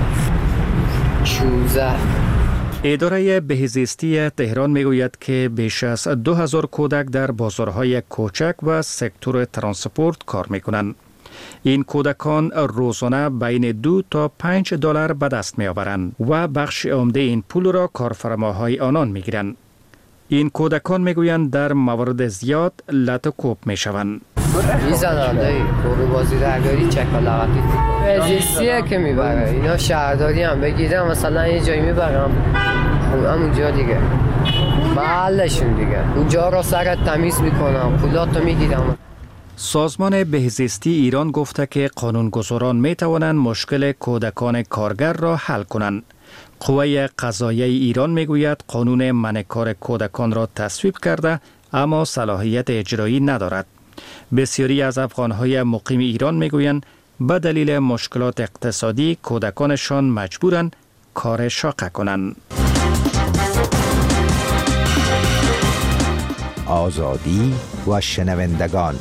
شوزه. اداره بهزیستی تهران میگوید که بیش از دو هزار کودک در بازارهای کوچک و سکتور ترانسپورت کار میکنند. این کودکان روزانه بین دو تا پنج دلار به دست میآورند و بخش عمده این پول را کارفرماهای آنان میگیرند. این کودکان میگویند در موارد زیاد لط و کوب میشوند. میزنند ای کورو بازی درگاری چکالوقتی بهزیستیه که میبره. اینا شهرداری هم بگیرن مثلا یه جایی میبرم همونجا دیگه محلشون دیگه اونجا را سرت تمیز میکنم پولاتو میگیرم. سازمان بهزیستی ایران گفته که قانونگذاران می توانند مشکل کودکان کارگر را حل کنند. قوه قضاییه ایران می گوید قانون منع کار کودکان را تصویب کرده اما صلاحیت اجرایی ندارد. بسیاری از افغانهای مقیم ایران می گویند به دلیل مشکلات اقتصادی کودکانشان مجبورند کار شاقه کنند. آزادی و شنوندگان.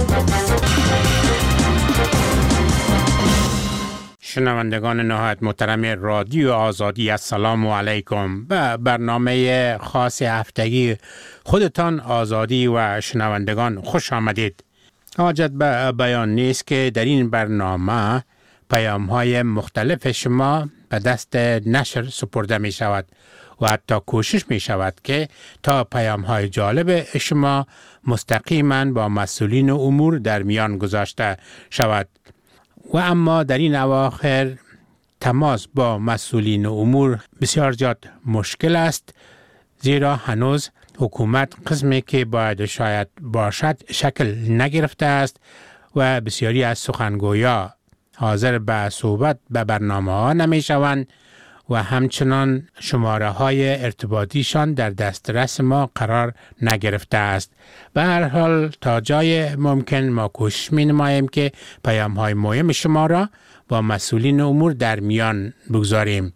شنوندگان نهایت محترم رادیو آزادی، السلام علیکم. به برنامه خاص هفتگی خودتان آزادی و شنوندگان خوش آمدید. حاجت به بیان نیست که در این برنامه پیام های مختلف شما به دست نشر سپرده می شود و حتی کوشش می شود که تا پیام های جالب شما مستقیما با مسئولین امور در میان گذاشته شود. و اما در این اواخر تماس با مسئولین امور بسیار زیاد مشکل است، زیرا هنوز حکومت قسمی که باید شاید باشد شکل نگرفته است و بسیاری از سخنگویا حاضر به صحبت به برنامه ها نمی شوند و همچنان شماره های ارتباطیشان در دسترس ما قرار نگرفته است. به هر حال تا جای ممکن ما کوشش می نماییم که پیام های مهم شما را با مسئولین امور در میان بگذاریم.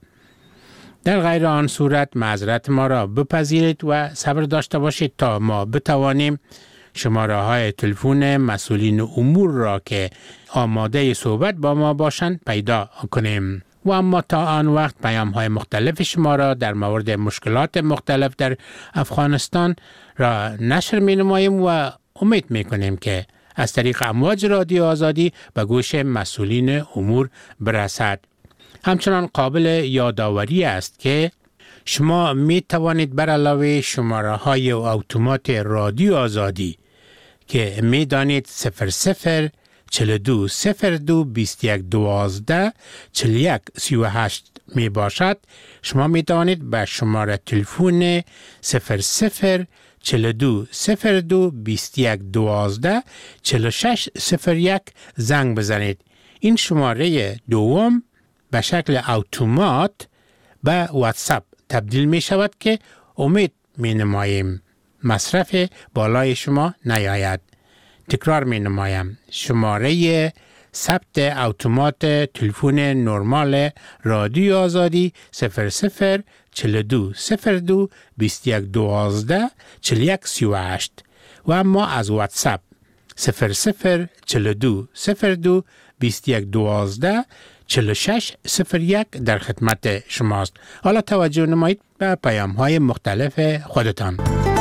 در غیر آن صورت معذرت ما را بپذیرید و صبر داشته باشید تا ما بتوانیم شماره های تلفن مسئولین امور را که آماده صحبت با ما باشند پیدا کنیم. و اما تا آن وقت پیام های مختلف شما را در مورد مشکلات مختلف در افغانستان را نشر می نماییم و امید می کنیم که از طریق امواج رادیو آزادی به گوش مسئولین امور برسد. همچنان قابل یادآوری است که شما می توانید بر علاوه شماره های اتومات رادیو آزادی که می دانید صفر صفر چهل و دو صفر دو بیست و یک دوازده چهل و یک سی و هشت می باشد، شما می توانید به شماره تلفن صفر صفر چهل و دو صفر دو بیست و یک دوازده چهل و شش صفر یک زنگ بزنید. این شماره دوم به شکل اتومات به واتساپ تبدیل می شود که امید می نماییم مصرف بالای شما نیاید. تکرار می نمایم، شماره ثبت اتومات تلفن نرمال رادیو آزادی صفر صفر چهل و دو صفر دو بیست و یک دوازده چهل و یک سی و هشت و اما از واتساپ صفر صفر چهل و دو صفر دو بیست و یک دوازده چهل و شش صفر یک در خدمت شماست. حالا توجه نمایید به پیام های مختلف خودتان.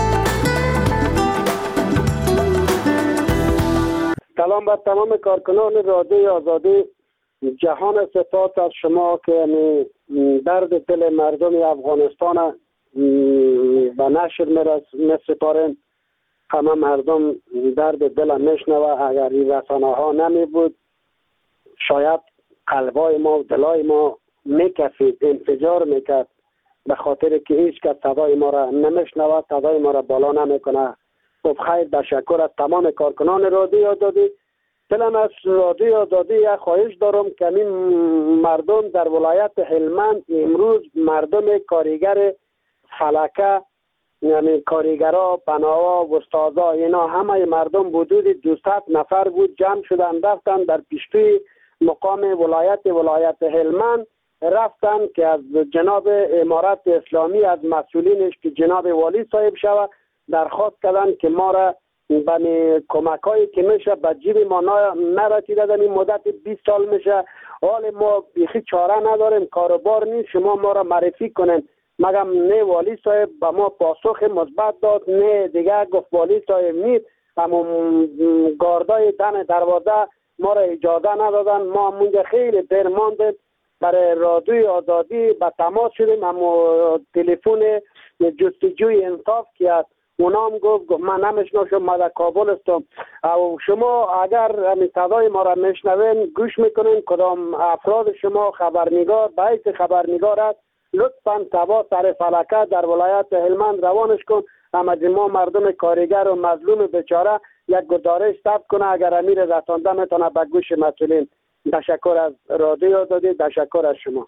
سلام بر تمام کارکنان رادیو آزادی. جهان سپاس از شما که درد دل مردم افغانستان به نشر می‌سپارین. همه مردم درد دل میشنوه. اگر این رسانه ها نمی بود شاید قلبای ما و دلای ما میکفید، انفجار میکرد، به خاطر که هیچ کس صدای ما را نمیشنوه، صدای ما را بالا نمیکنه. خب خیر، تشکر از تمام کارکنان رادیو آزادی. دلم از رادیو آزادی یک خواهش دارم که این مردم در ولایت هلمند امروز مردم کارگر فلکه، یعنی کارگرها، بناها و استادا، اینا همه مردم حدود دویست نفر بود، جمع شدن رفتن در پیشتوی مقام ولایت ولایت هلمند، رفتن که از جناب امارت اسلامی از مسئولینش که جناب والی صاحب شود درخواست کردن که ما را به کمک هایی که میشه به جیب ما نرسیده. در این مدت بیست سال میشه، حال ما بیخی چاره نداریم، کاروبار نیست، شما ما را معرفی کنین. مگم نه والی صاحب به ما پاسخ مثبت داد، نه دیگه گفت والی صاحب نیست، اما گاردای دن دروازه ما را اجازه ندادن. ما منجا خیلی دیر ماندیم، برای رادیو آزادی به تماس شدیم، اما تلفن جستجوی انصاف که از اونام گفت من نمیشناسم، من در کابل هستم. او شما اگر صدای ما را میشنوین گوش میکنین، کدام افراد شما خبرنگار به حیث خبرنگار است، لطفا تبا سر فلکه در ولایت هلمند روانش کن. اما ما مردم کارگر و مظلوم بیچاره یک گزارش ثبت کنه، اگر امیر رسانده میتونه به گوش مسئولین. تشکر از رادیو آزادی، تشکر از شما.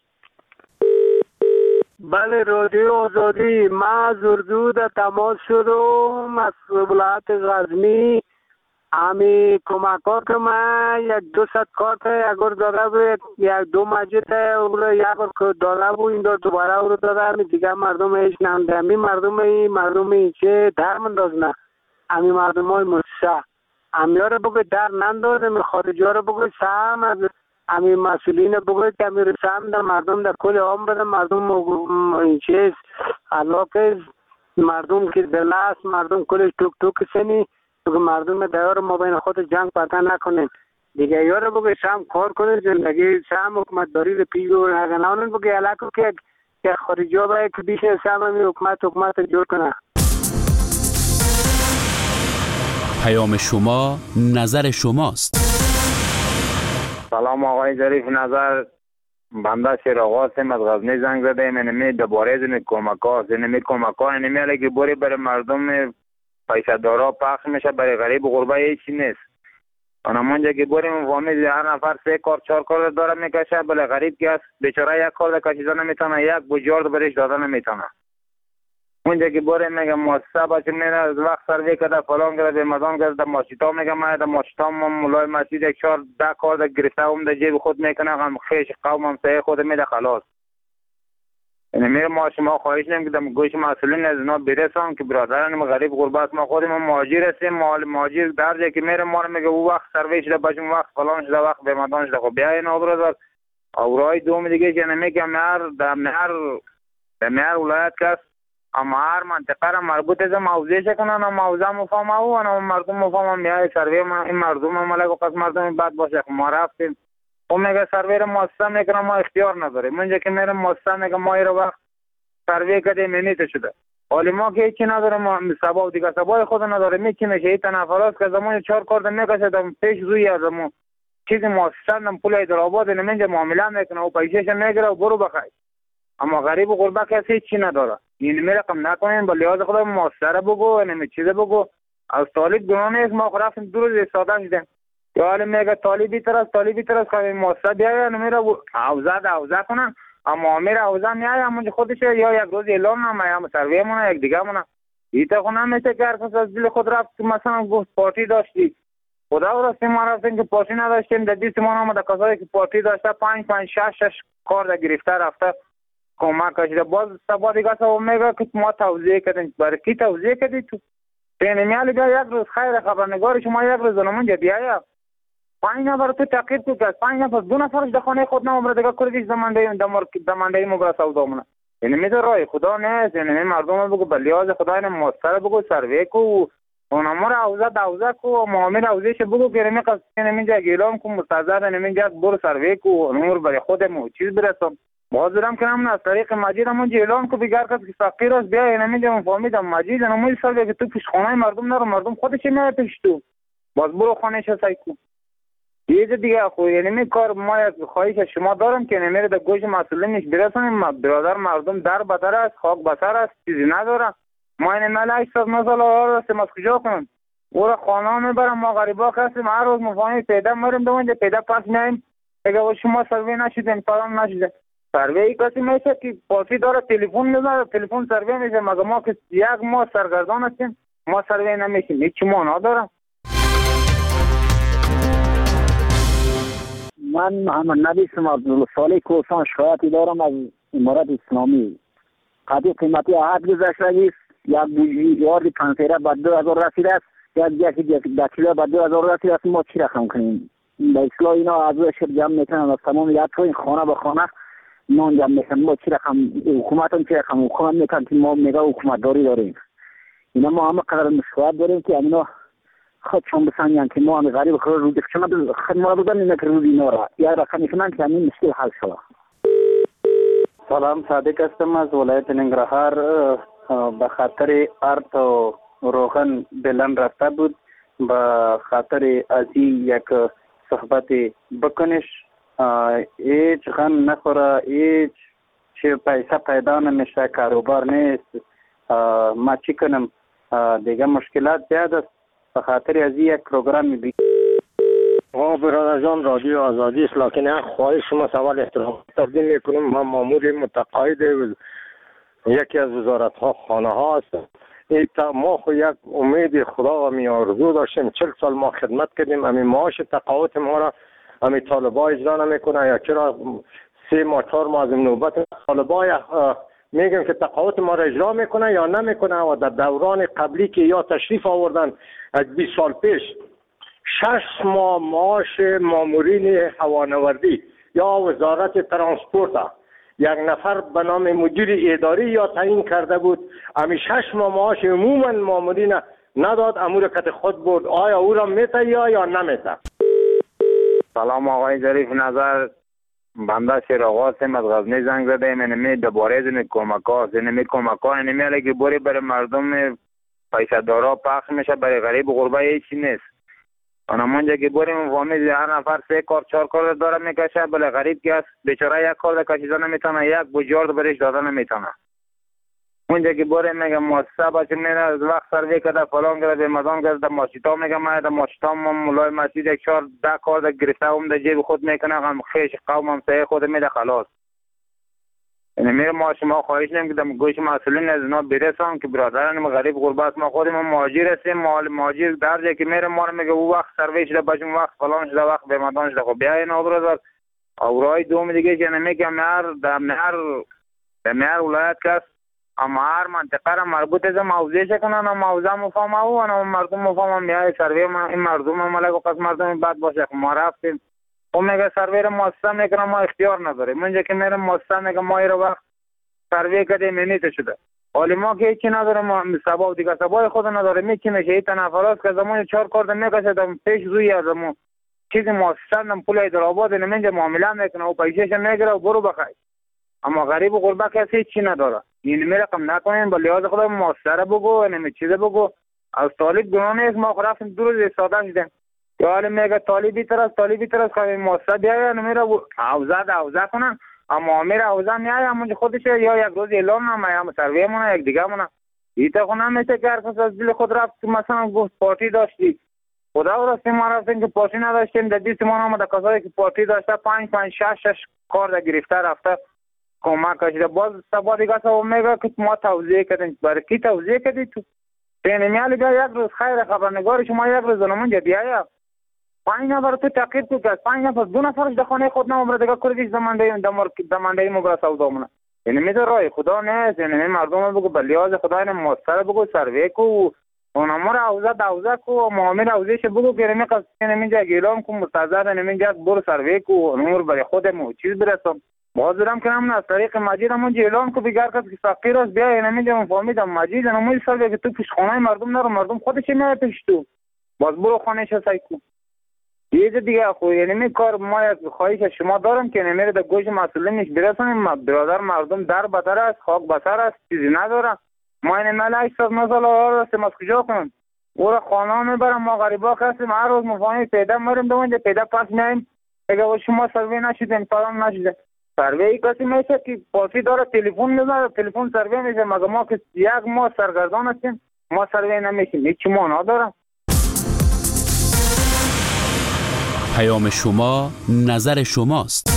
بله، رادیو آزادی. ما زردود تماس شدم از ولایت غزنی. امی کمکا که ما یک دو ست کارت اگر داده بود، یک دو مجید او یک بار داده بود، این دو دوباره او رو داده. امی دیگه مردم ایش نمده. امی مردم ای مردم ای چه در منداز نه. امی مردم های مصح امی ها رو بگوی در ننداز. امی خارجی ها رو بگوی سهم از امی مسئولین بگوی که امی رو سهم در مردم در کل عام بده. مردم این چیز علاقه مردم که دل است، مردم کلش توک توک سنی که مردم دیار ما بین خود جنگ پتا نکنین. دیگه یاره بگوی سهم کار کنه، زندگی سهم حکومت داری رو پیگو اگر نانون بگوی علاقه که که خارجی ها باید که بیش سهم امی حکومت حکومت جور کنه. پیام شما نظر شماست. سلام آقای ظریف نظر، بنده شیر آقا سیم از غزنی زنگ زده ایم. اینمی دوباره زنی کمک ها اینمی کمک ها اینمی علی که بوری برای مردم پیسه دارا پخش میشه، برای غریب و غربه هیچی نیست. اونمونجا که بوری مفاهمی هر نفر سه کار چهار کار داره میکشه، برای غریب که است بیچاره یک کار کشیده نمیتونه، یک بجارد برش داده نمیتونه. اونجا که بوری میگه مؤسسه باشه میره از وقت سروی کرده فلان کرده مدان کرده ماشیتا میگه ما در ماشیتا ما مولای مسجد یک چهار ده کار در گرفته هم در جیب خود میکنه، هم خیش قوم هم سایه خود میده خلاص. یعنی میره ما شما خواهش نیم که در گوش مسئولین از اینا برسان که برادران غریب غربت ما خودیم مهاجر هستیم. مهاجر در جایی که میره ما رو میگه او وقت سروی شده باشیم وقت فلان شده وقت به مدان شده. خب بیا اینا برادر اورای دوم دیگه که نمیگه مهر در مهر در مهر ولایت کس اما هر منطقه را مربوط از موضوع شکنن و موضوع مفهوم او و مردم مفهوم میای سروی ما این مردم ملک و قسم مردم بد باشه. ما رفتیم او میگه سروی را مؤسسه میکنه ما اختیار نداریم. منجا که میرم مؤسسه میگه ما ایرا وقت سروی کردیم اینیت شده. حالی ما که هیچی نداریم، ما سبا و دیگه سبای خود نداریم. هیچی میشه این تنفراست که زمان چهار کار میکشه دم پیش روی از ما چیزی مؤسسه دم پول ایدرآباد نمینجا معامله میکنه و پیسهش میگیره و برو بخیر. اما غریب و غربه کسی هیچی نداره. این می رقم نکنین با لحاظ خدا مؤثره بگو نمی چیزه بگو. از طالب گناه نیست، ما رفتیم دو روز ساده شدیم. یا حالا میگه طالبی طرف طالبی طرف که مؤثر بیاید نمیره اوزه ده اوزه کنن. اما میره اوزه میاید همونجا خودش یا یک روز اعلان نمه یا سرویه مونه یک دیگه مونه. ایتا خونه میشه که هر کس از دل خود رفت مثلا گفت پارتی داشتی. خدا و راستی ما رفتیم که پارتی نداشتیم. در دیست ما آمده کسایی که پارتی داشته پنج پنج شش شش کار در گرفته رفته کمک کشیده. باز سبا دیگه سبا میگه که ما توضیح کردیم. برای کی توضیح کردی تو؟ پینمیالی بیا یک روز خیر خبرنگار شما یک روز نمونجا بیایا پنج نفر تو تقیب تو که پنج نفر دو نفرش در خانه خود نمبر دیگه کردیش دمانده مبرا سودا مونه. یعنی میده رای خدا نیست. یعنی مردم بگو به لحاظ خدا این مؤثر بگو سروی کو اونمور اوزه دوزه کو و معامل اوزهش بگو که نمی قصد نمینجا اعلام کو مستعزد نمینجا برو سروی کو اونمور برای خودمو چیز برسم. باز دارم که همون از طریق مجید همون اعلان کو بیگر کس که فقیر است بیا نمینجا من فهمیدم مجید همون سروی که تو پیش خانه مردم نرو مردم خودش میاد پیش تو باز برو خانهش سعی کو. یه دیگه خو یعنی می کار ما یک خواهش شما دارم که نمیره در گوش مسئولینش برسونیم. برادر مردم در بدر است خاک بسر است چیزی نداره. ما این مال هشتصد سال آره است ما کجا کنیم اورا خانه میبرم ما غریبا هستیم هر روز مفاهیم پیدا میریم دوونجا پیدا پس میایم اگه شما سروی نشیدین فلان نشیدین سروی کسی میشه که پارتی داره تلفن میزنه تلفن سروی میشه مگه ما که یک ما سرگردان هستیم ما سروی نمیشیم هیچ ما نداره. من محمد نبی اسم عبدالله صالح کوسان شکایتی دارم از امارت اسلامی. قضیه قیمتی عهد گذشته است. یک بوجیار پنسیره با دو هزار رسیده است. یک یکی دکیله با دو هزار رسیده است. ما چی رقم کنیم؟ به اصلاح اینا از شر جمع میکنن از تمام یک این خانه به خانه نان جمع میکنن. ما چی رقم حکومت هم چی رقم حکومت میکنن که ما میگه حکومت داری داریم. اینا ما همه قدر مشکلات داریم که اینا خودشون بسنجن که ما هم غریب خود رو دفشون خود ما رو بودن اینا که روزی اینا را یا رقم میکنن که همین مشکل حل شده. سلام صادق هستم از ولایت ننگرهار. به خاطر ارت و روغن بلند رفته بود به خاطر ازی یک صحبت بکنش هیچ غم نخوره هیچ چه پیسه پیدا نمیشه کاروبار نیست. ما چی کنم دیگه مشکلات زیاد است. به خاطر از یک پروگرام بی ما برادر جان رادیو آزادی است، لکن خواهش شما سوال احترام تقدیم میکنم. ما مامور متقاعد یکی از وزارت ها خانه ها است. ما خو یک امید خدا و می آرزو داشتیم. چل سال ما خدمت کردیم. امی معاش تقاعد ما را امی طالبا اجرا نمیکنه، یا چرا سه ماه چهار ماه از نوبت طالبا میگم که تقاعد ما را اجرا میکنه یا نمیکنه. و در دوران قبلی که یا تشریف آوردن از بیست سال پیش شش ماه معاش مامورین هوانوردی یا وزارت ترانسپورت یک نفر به نام مدیر اداری یا تعیین کرده بود، امی شش ماه معاش عموما مامورین نداد، امور کت خود بود. آیا او را میته یا یا نمیته؟ سلام آقای ظریف نظر، بنده شیر آقا هستم از غزنی زنگ زده ایم. اینمی دوباره از این کمک ها است، اینمی کمک ها اینمی علی که بوری برای مردم پیسه دارا پخش میشه، برای غریب غربه هیچی نیست. انا منجا که بوریم فامیل هر نفر سه کار چهار کار داره میکشه، بله غریب که است بیچاره یک کار کشیدن نمیتونه، یک بجارد برش دادن نمیتونه. اونجا که بوریم میگم مؤسسه باشه میره از وقت سروی کرده فلان کرده به مدان کرده ماشیتا میگم من در ماشیتا مولای مسجد یک چهار ده کار گرفته هم در جیب خود میکنه، غم خیش قوم هم سایه خود میده خلاص. یعنی میره ما شما خواهش نیم که در گوش مسئولین از اینا برسان که برادران غریب غربت ما خودمون مهاجر هستیم، مهاجر در جایی که میره ما رو میگه او وقت سروی شده بچون وقت فلان شده وقت به مدان شده. خب بیا این برادر اورای دوم دیگه که نمیگم مهر در مهر در مهر ولایت کس اما هر منطقه را مربوط از موضوعش کنن، اما موضوع مفهوم او و مردم مفهوم میای سروی این مردم ملک و قسم مردم بد باشه. ما رفتیم و میگه سروی را مؤسسه میکنه، ما اختیار نداریم. منجا که میرم مؤسسه میگه ما این وقت سروی کردیم اینیت شده، ولی ما که هیچی نداریم، ما سبا و دیگه سبای خود نداریم. میچی میشه این تنفراست که زمان چهار کارده میکشدم پیش روی از ما چیزی مؤسسه دم پول ایدرآباد نمینجا معامله میکنه و پیشش میگیره و برو بخوای. اما غریب و غربه کسی هیچی نداره. این می رقم نکنین با لحاظ خدا مؤسسه را بگو نمی چیزه بگو. از طالب گناه نیست، ما رفتیم دو روز استاده شدیم یا حالی میگه طالبی ترس طالبی ترس که مؤسسه بیایه نمیره حوزه ده حوزه کنن، اما امیر حوزه میایه همونجا خودشه یا یک روز اعلام نمه یا سرویه مونه یک دیگه مونه. ایتا خونه میشه که هر کس از دل خود رفت مثلا گفت پارتی داشتی خدا و راستی ما رفتیم که پارتی نداشتیم در دیست ما نامده کسایی که پارتی داشته پنج پنج شش شش کار در گرفته رفته کمک کشیده. باز سبا دیگه سبا میگه که ما توضیح کردیم. برای کی توضیح کردی تو؟ تینمیالی بیا یک روز خیر خبرنگار شما یک روز نمونجا بیایه پنج نفر تو تقیید تو کرد، پنج نفر دو نفرش در خانه خود نمبره دیگه کردیش دمانده دمانده مبرا سودا مونه. یعنی میده رای خدا نیست. یعنی مردم بگو به لحاظ خدا این مؤثر بگو سروی کو اونمار حوزه دوزه کو معامل حوزهش بگو که نمی قصد نمیجا اعلام کو مستحضر نمیجا برو سروی کو نمور برای خودمو چیز برسم. باز دارم که نمون از طریق مجید همون اعلام کو بگر کس که فقیر است بیا نمیجا مفهمیدم مجید نموی سروی که تو پیش خانه مردم نرو مردم خودش میاد پیش تو باز برو خانهش سعی کو. یه دیگه خو یعنی می کار ما یک خواهش از شما دارم که نمیره در گوش مسئولینش برسونیم. برادر مردم در بدر است خاک بسر است چیزی نداره. ما این مال هشت از نه سال ها هستیم از کجا کنیم او را خانه میبرم. ما غریبا هستیم هر روز مفاهمی پیدا میریم دوانجا پیدا پس میاییم اگه شما سروی نشیدیم پرام نشیده سروی کسی میشه که پاسی داره تلفن میزنه تلفن سروی میشه. مگه ما که یک ماه سرگردان هستیم ما سروی نمیشیم هیچ ما نداره. پیام شما نظر شماست.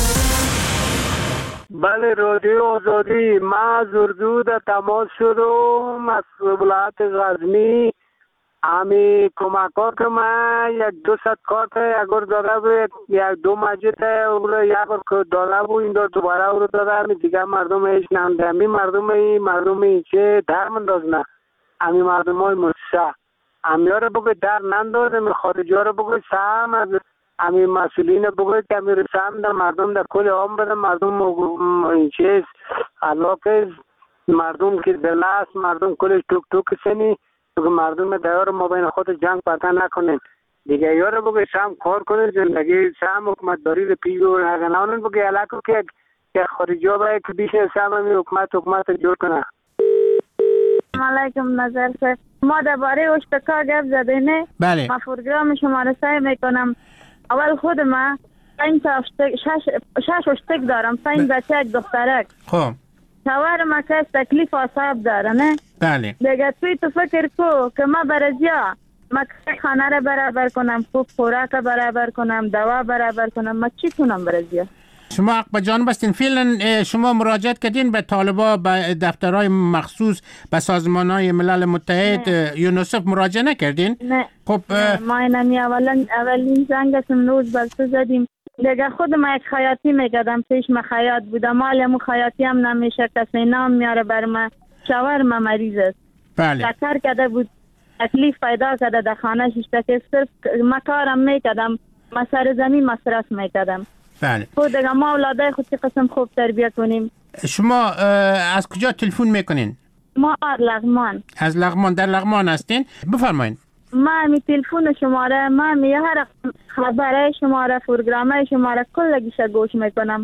بله رادیو آزادی، من از اردو در تماس شدم از ولایت غزنی. امی کمک ها که من یک دو ست کارت اگر داده بود یک دو مجید او یک بار داده بود این دار دوباره او رو داده. امی دیگه مردم ایش نمده امی مردم ای مردم ای چه در منداز نه امی مردم های مصصح امی ها رو بگوی در ننداز امی خارجی ها رو بگوی سهم از امی مسئولین بگوی که امی رو سهم در مردم در کل عام بده. مردم این چیز علاقه مردم که دل است مردم کلش توک توک سنی که مردم دیار ما بین خود جنگ پتا نکنید دیگه یاره بگوی سهم کار کنید زندگی سهم حکمت داری رو پیگو نگنانون بگوی علاقه که که خارجی ها باید که بیش سهم امی حکمت حکمت جور کنه. سلام علیکم نظر سر ما درباره اشتکا گپ زدینه. بله ما پروگرام شما رو سعی میکنم. اول خود ما پنج تا شش شش اشتک دارم پنج بچه یک دخترک. خب شوهر ما که تکلیف آساب داره نه. بله. دیگه توی تو فکر کو که ما برازیا ما خانه را برابر کنم، خوب خوراک برابر کنم، دوا برابر کنم، ما چی کنم برازیا؟ شما عقب جانب هستین. فعلا شما مراجعت کردین به طالبا، به دفترهای مخصوص، به سازمانهای ملل متحد، یونیسف مراجعه نکردین؟ نه. خب نه. ما اینمی اولین اولین زنگ اسم روز بر تو زدیم. دیگه خود ما یک خیاطی میکردم، پیش ما خیاط بودم، مال امو خیاطی هم نمیشه، کسی نام میاره بر ما. شوهر ما مریض است. بله. شکر کرده بود، تکلیف پیدا کرده در خانه شیشته که صرف ما کارم میکردم، ما سر زمین مصرف میکردم. بله. خود دیگه ما اولادای خود چه قسم خوب تربیت کنیم. شما از کجا تلفن میکنین؟ ما از لغمان. از لغمان. در لغمان هستین؟ بفرمایید. ما می تلفن شماره، ما می هر خبره شماره، پروگرامه شماره کلگیش گوش میکنم.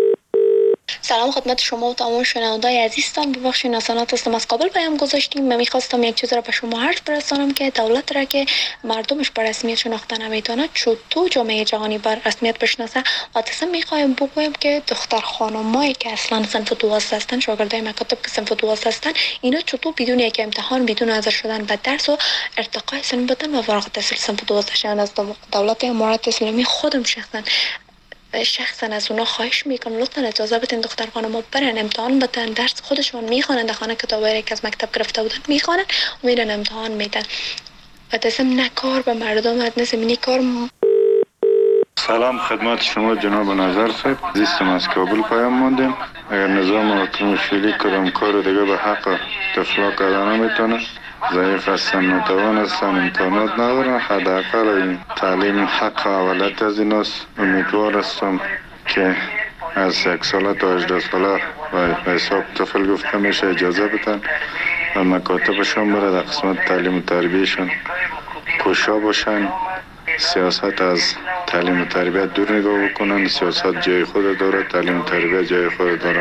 سلام خدمت شما و تمام شنوندای عزیزتان. ببخشید ناسانات هستم، از کابل پیام گذاشتیم. من میخواستم یک چیز را به شما عرض برسانم که دولت را که مردمش به رسمیت شناخته نمیتونه، چطور جامعه جهانی بر رسمیت بشناسه. و تصمیم میخوایم بگویم که دختر خانمایی که اصلا صنف دوازده هستن، شاگردای مکاتب که صنف دوازده هستن، اینا چطور بدون یک امتحان، بدون حاضر شدن به درس و ارتقای سن بدن و فارغ التحصیل صنف دوازده شدن از دولت امارات اسلامی خودم شخصا شخصا از اونا خواهش میکنم لطفا اجازه بدین دختر خانم‌ها برن امتحان بدن، درس خودشون میخوانن، در خانه کتابایی که از مکتب گرفته بودن میخوانن و میرن امتحان میدن. و دستم نه کار به مردم نه زمینی کار. سلام خدمت شما جناب نظر صاحب، زیستم از کابل پیام ماندیم. اگر نظام حکومت فعلی کدام کار دیگه به حق طفلا کردن نمیتونه، ضعیف هستن، ناتوان هستن، امکانات ندارن، حداقل این تعلیم حق اولت از ایناست. امیدوار هستم که از یک ساله تا هجده ساله و حساب طفل گفته میشه اجازه بدن و مکاتبشون بره در قسمت تعلیم و تربیهشون کوشا باشن، سیاست از تعلیم و تربیت دور نگاه بکنن. سیاست جای خود داره، تعلیم و تربیت جای خود داره.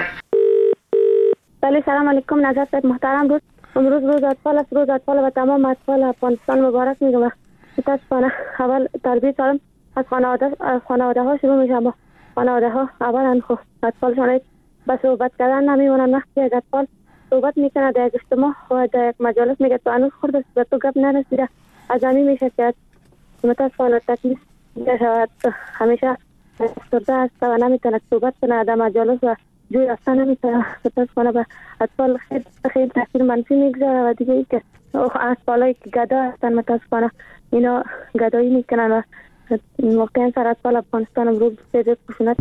بله سلام علیکم نظر صاحب محترم. روز امروز روز اطفال است، روز اطفال و تمام اطفال افغانستان مبارک میگم. متاسفانه اول تربیت سالم از خانواده از خانواده ها شروع میشه. با خانواده ها اولا خب اطفالشون به صحبت کردن نمیمونن. وقتی از اطفال صحبت میکنه در یک اجتماع و در یک مجالس میگه تو هنوز خورده به تو گپ نرسیده، از همین میشه که متاسفانه تکلیف شود همیشه استرده است و نمیتونه صحبت کنه در مجالس و جوی اصلا نمیتونه. متاسفانه به اطفال خیلی خیلی تاثیر منفی میگذاره. و دیگه ای که اطفالایی که گدا هستن متاسفانه اینا گدایی میکنن و واقعا سر اطفال افغانستان امروز بسیار خشونت.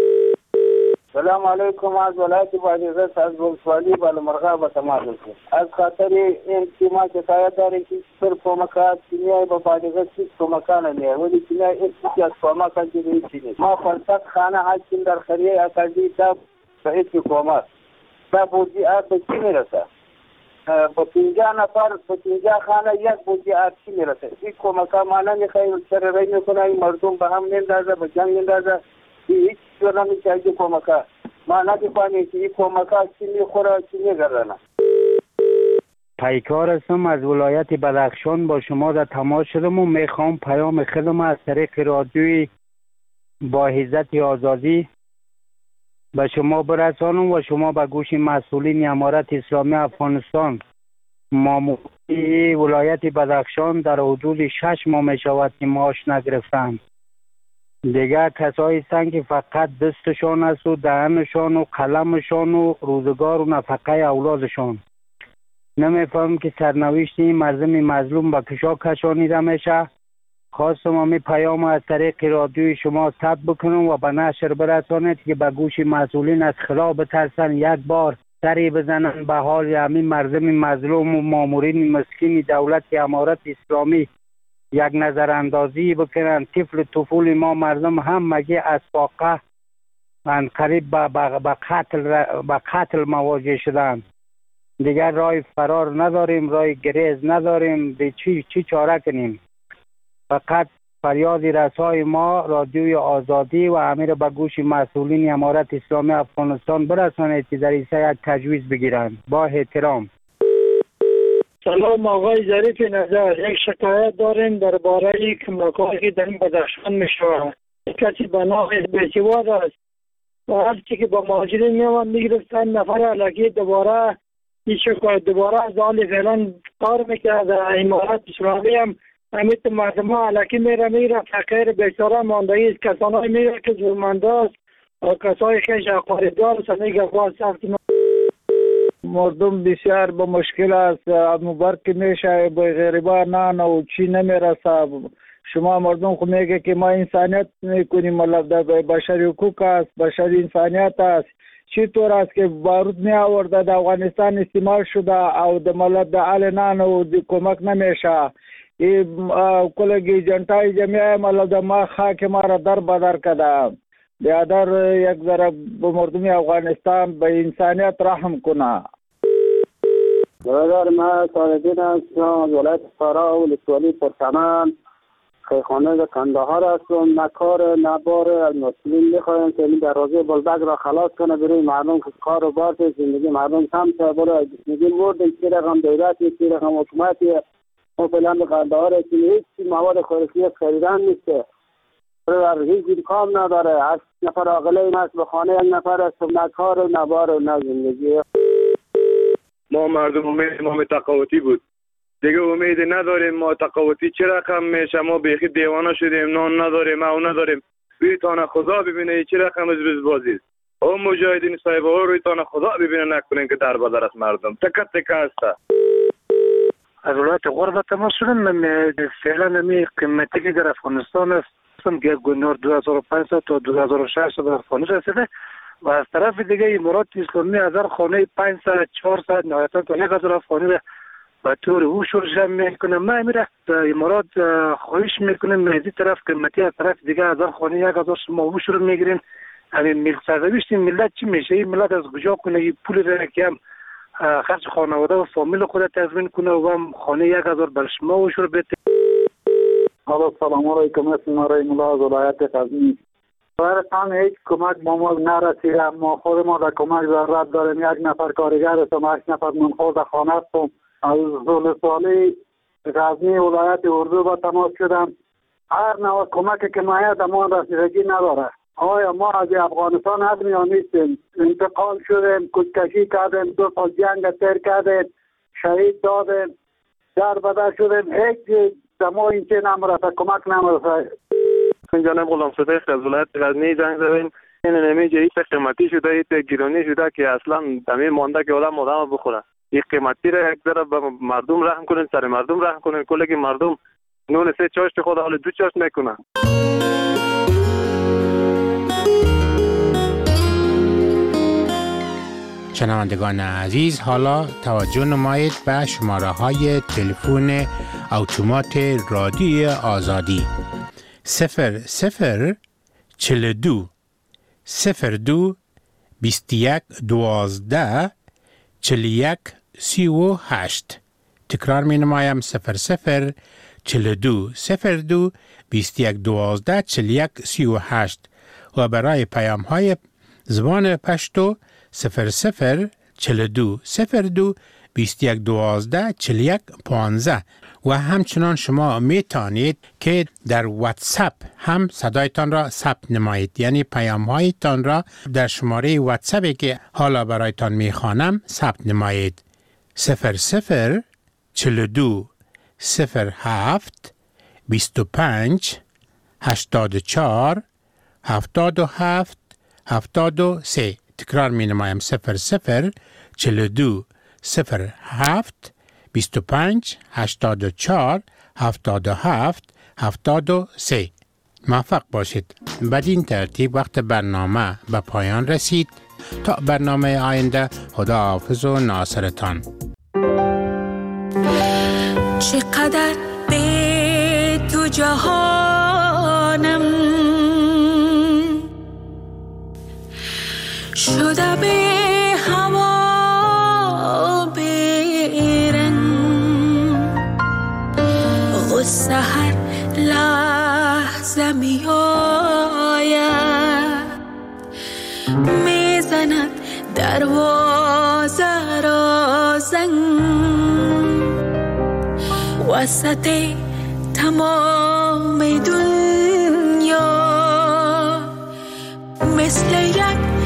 سلام علیکم. از ولایت بادغیس از ولسوالی بالامرغاب به تماس هستم. از خاطر این تیما که شاید داریم که سر کمکات کیمیایی به بادغیس هیچ کمکانه نیست، ولی کیمیایی هیچ از کمکان که نیست. ما فرصت خانه هستیم در خریه اکادی تا به هیچ کمک تا بودی آب به چی میرسه؟ با پینجا نفر با پینجا خانه یک بودی آب چی میرسه؟ این کمکا ما نمیخوایم سر رای میکنه، این مردم به هم نندازه، به جنگ نندازه. هیچ جور نمیشه این کمکا. ما نمیفهمیم که این کمکا چی میخوره چی میگردنه. پیکار هستم از ولایت بدخشان، با شما در تماس شدم و میخوام پیام خودم از طریق رادیوی با عزت آزادی به شما برسانم و شما به گوش مسئولین امارت اسلامی افغانستان. ماموری ولایت بدخشان در حدود شش ماه می شود که معاش نگرفتند. دیگر کسایی هستند که فقط دستشان است و دهنشان و قلمشان و روزگار و نفقه اولادشان. نمیفهم که سرنوشت این مردم مظلوم به کشا کشانیده میشه. خواستم امی پیام از طریق رادیوی شما ثبت بکنم و به نشر برسانید که به گوش مسئولین از خلاف بترسن، یک بار سری بزنن به حال همین مردم مظلوم و مامورین مسکین دولت امارت اسلامی، یک نظر اندازی بکنن. طفل طفول ما مردم هم مگه از واقع من قریب به قتل به قتل مواجه شدن. دیگر راه فرار نداریم، راه گریز نداریم. به چی چی چاره کنیم؟ فقط فریاد رسای ما رادیوی آزادی و امیر به گوش مسئولین امارت اسلامی افغانستان برسانید که در این یک تجویز بگیرند. با احترام. سلام آقای ظریف نظر، یک شکایت داریم درباره کمک‌هایی که در این بدخشان می‌شود. کسی به نام بی‌سواد است وقتی که با مهاجرین میومد میگرفتن نفر علاقی دوباره ایشو که دوباره از حال فعلا کار میکرد امارات اسلامی هم همیت مردم ها علاقی میره میره فقیر بیچاره ماندهی است کسان های میره که ظلمنده است و کسای خیش اقاردار است میگه باز سخت مردم بسیار با مشکل است مبارک میشه با غریبا نه و چی نمیرسه شما مردم خو میگه که ما انسانیت میکنیم مطلب در بشری حقوق است بشری انسانیت است چی طور است که بارود می آورده در افغانستان استعمال شده او در مطلب در آل نان و کمک نمیشه این کلگی جنتای جمعه مطلب در ما خاک ما را در بدر کده بیادر یک ذره به مردم افغانستان به انسانیت رحم کنه. برادر ما صالح‌دین هستم از ولایت سارا و ولسوالی پرچمن خیخانه در کندهار هستم. نه کار نه بار از مسئولین میخوایم که این دروازه بلدک را خلاص کنه برای مردم که کار و بار زندگی مردم کم شه برای زندگی مردم چی رقم دولتی چی رقم حکومتی ما فعلا به کندهار هستیم هیچ مواد خوراکی خریدن نیسته برای هیچ امکان نداره هشت نفر عاقله این است به خانه یک نفر است نه کار و نه بار و نه زندگی. ما مردم امید ما تقاوتی بود دیگه امید نداریم ما تقاوتی چه رقم میشه ما بیخی دیوانه شدیم نان نداریم او نداریم روی تانه خدا ببینه چه رقم از بز بازی او مجاهدین صاحب ها روی تانه خدا ببینه نکنین که در بدر است مردم تکت تکه است. از ولایت غربت ما شدم فعلا می قیمتی که در افغانستان است که گنور دو هزار و پانصد تا دو هزار و ششصد در خانه رسیده و از طرف دیگه امارات اسلامی هزار خانه پانصد چهارصد نهایتا تا یک هزار خانه به طور او شرجم میکنه. ما میره امارات خواهش میکنیم مهدی طرف قیمتی از طرف دیگه هزار خانه یک هزار شما او شروع میگیرین همین مل سرنوشت ملت چی میشه این ملت از کجا کنه این پول را که هم خرج خانواده و فامیل خود تضمین کنه و هم خانه یک هزار بر شما او شروع بده. حالا سلام علیکم اسم رای ملا از ولایت غزنی. برای هیچ کمک با ما نرسیده ما خود ما در کمک ضرورت داریم یک نفر کارگر هستم هشت نفر منخور در خانه هستم از ولسوالی غزنی ولایت اردو با تماس شدم هر نوع کمکی که مایه در ما رسیدگی نداره. آیا ما از افغانستان آدمی ها نیستیم انتقال شدیم کشکشی کردیم دو سال جنگ تیر کردیم شهید دادیم در بدر شدیم هیچ دما این چه نمرسه کمک نمرسه. این جانب غلام صدیق از ولایت غزنی زنگ زدیم این نمیجه ایت قیمتی شده ایت گیرانی شده که اصلا دمی مانده که آدم آدم بخوره این قیمتی را یک ذره به مردم رحم کنین سر مردم رحم کنین کلی که مردم نون سه چاشت خود حال دو چاشت میکنه. شنوندگان عزیز حالا توجه نمایید به شماره های تلفن اتومات رادیو آزادی صفر صفر چل دو صفر دو بیست یک دوازده چل یک سی و هشت. تکرار می نمایم صفر صفر چل دو صفر دو بیست یک دوازده چل یک سی و هشت و برای پیام های زبان پشتو صفر صفر چل دو صفر دو بیست یک دوازده چل یک پانزده و همچنان شما می توانید که در واتساپ هم صدایتان را ثبت نمایید یعنی پیام هایتان را در شماره واتساپی که حالا برایتان می خوانم ثبت نمایید صفر صفر چل دو صفر هفت بیست و پنج هشتاد و چهار هفتاد و هفت هفتاد و سه. تکرار می نمایم صفر صفر چل دو صفر هفت بیست و پنج هشتاد و چهار هفتاد و هفت هفتاد و سه. موفق باشید. بدین ترتیب وقت برنامه به پایان رسید. تا برنامه آینده خدا حافظ و ناصرتان. چقدر به تو جهانم شده به هوا برن غصه هر لحظه می آید میزند دروازه را زنگ وسط تمام دنیا مثل یک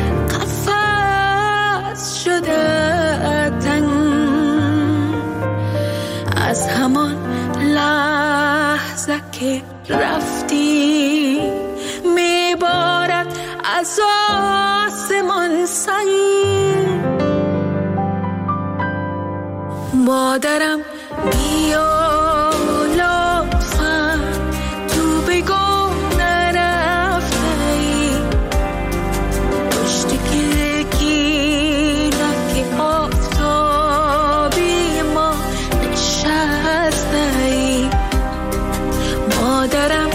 رفتی میبارد از آسمان سنگ. مادرم بیا لطفا تو بگو نرفته ای پشت کلکینک آفتابی ما نشسته ای. مادرم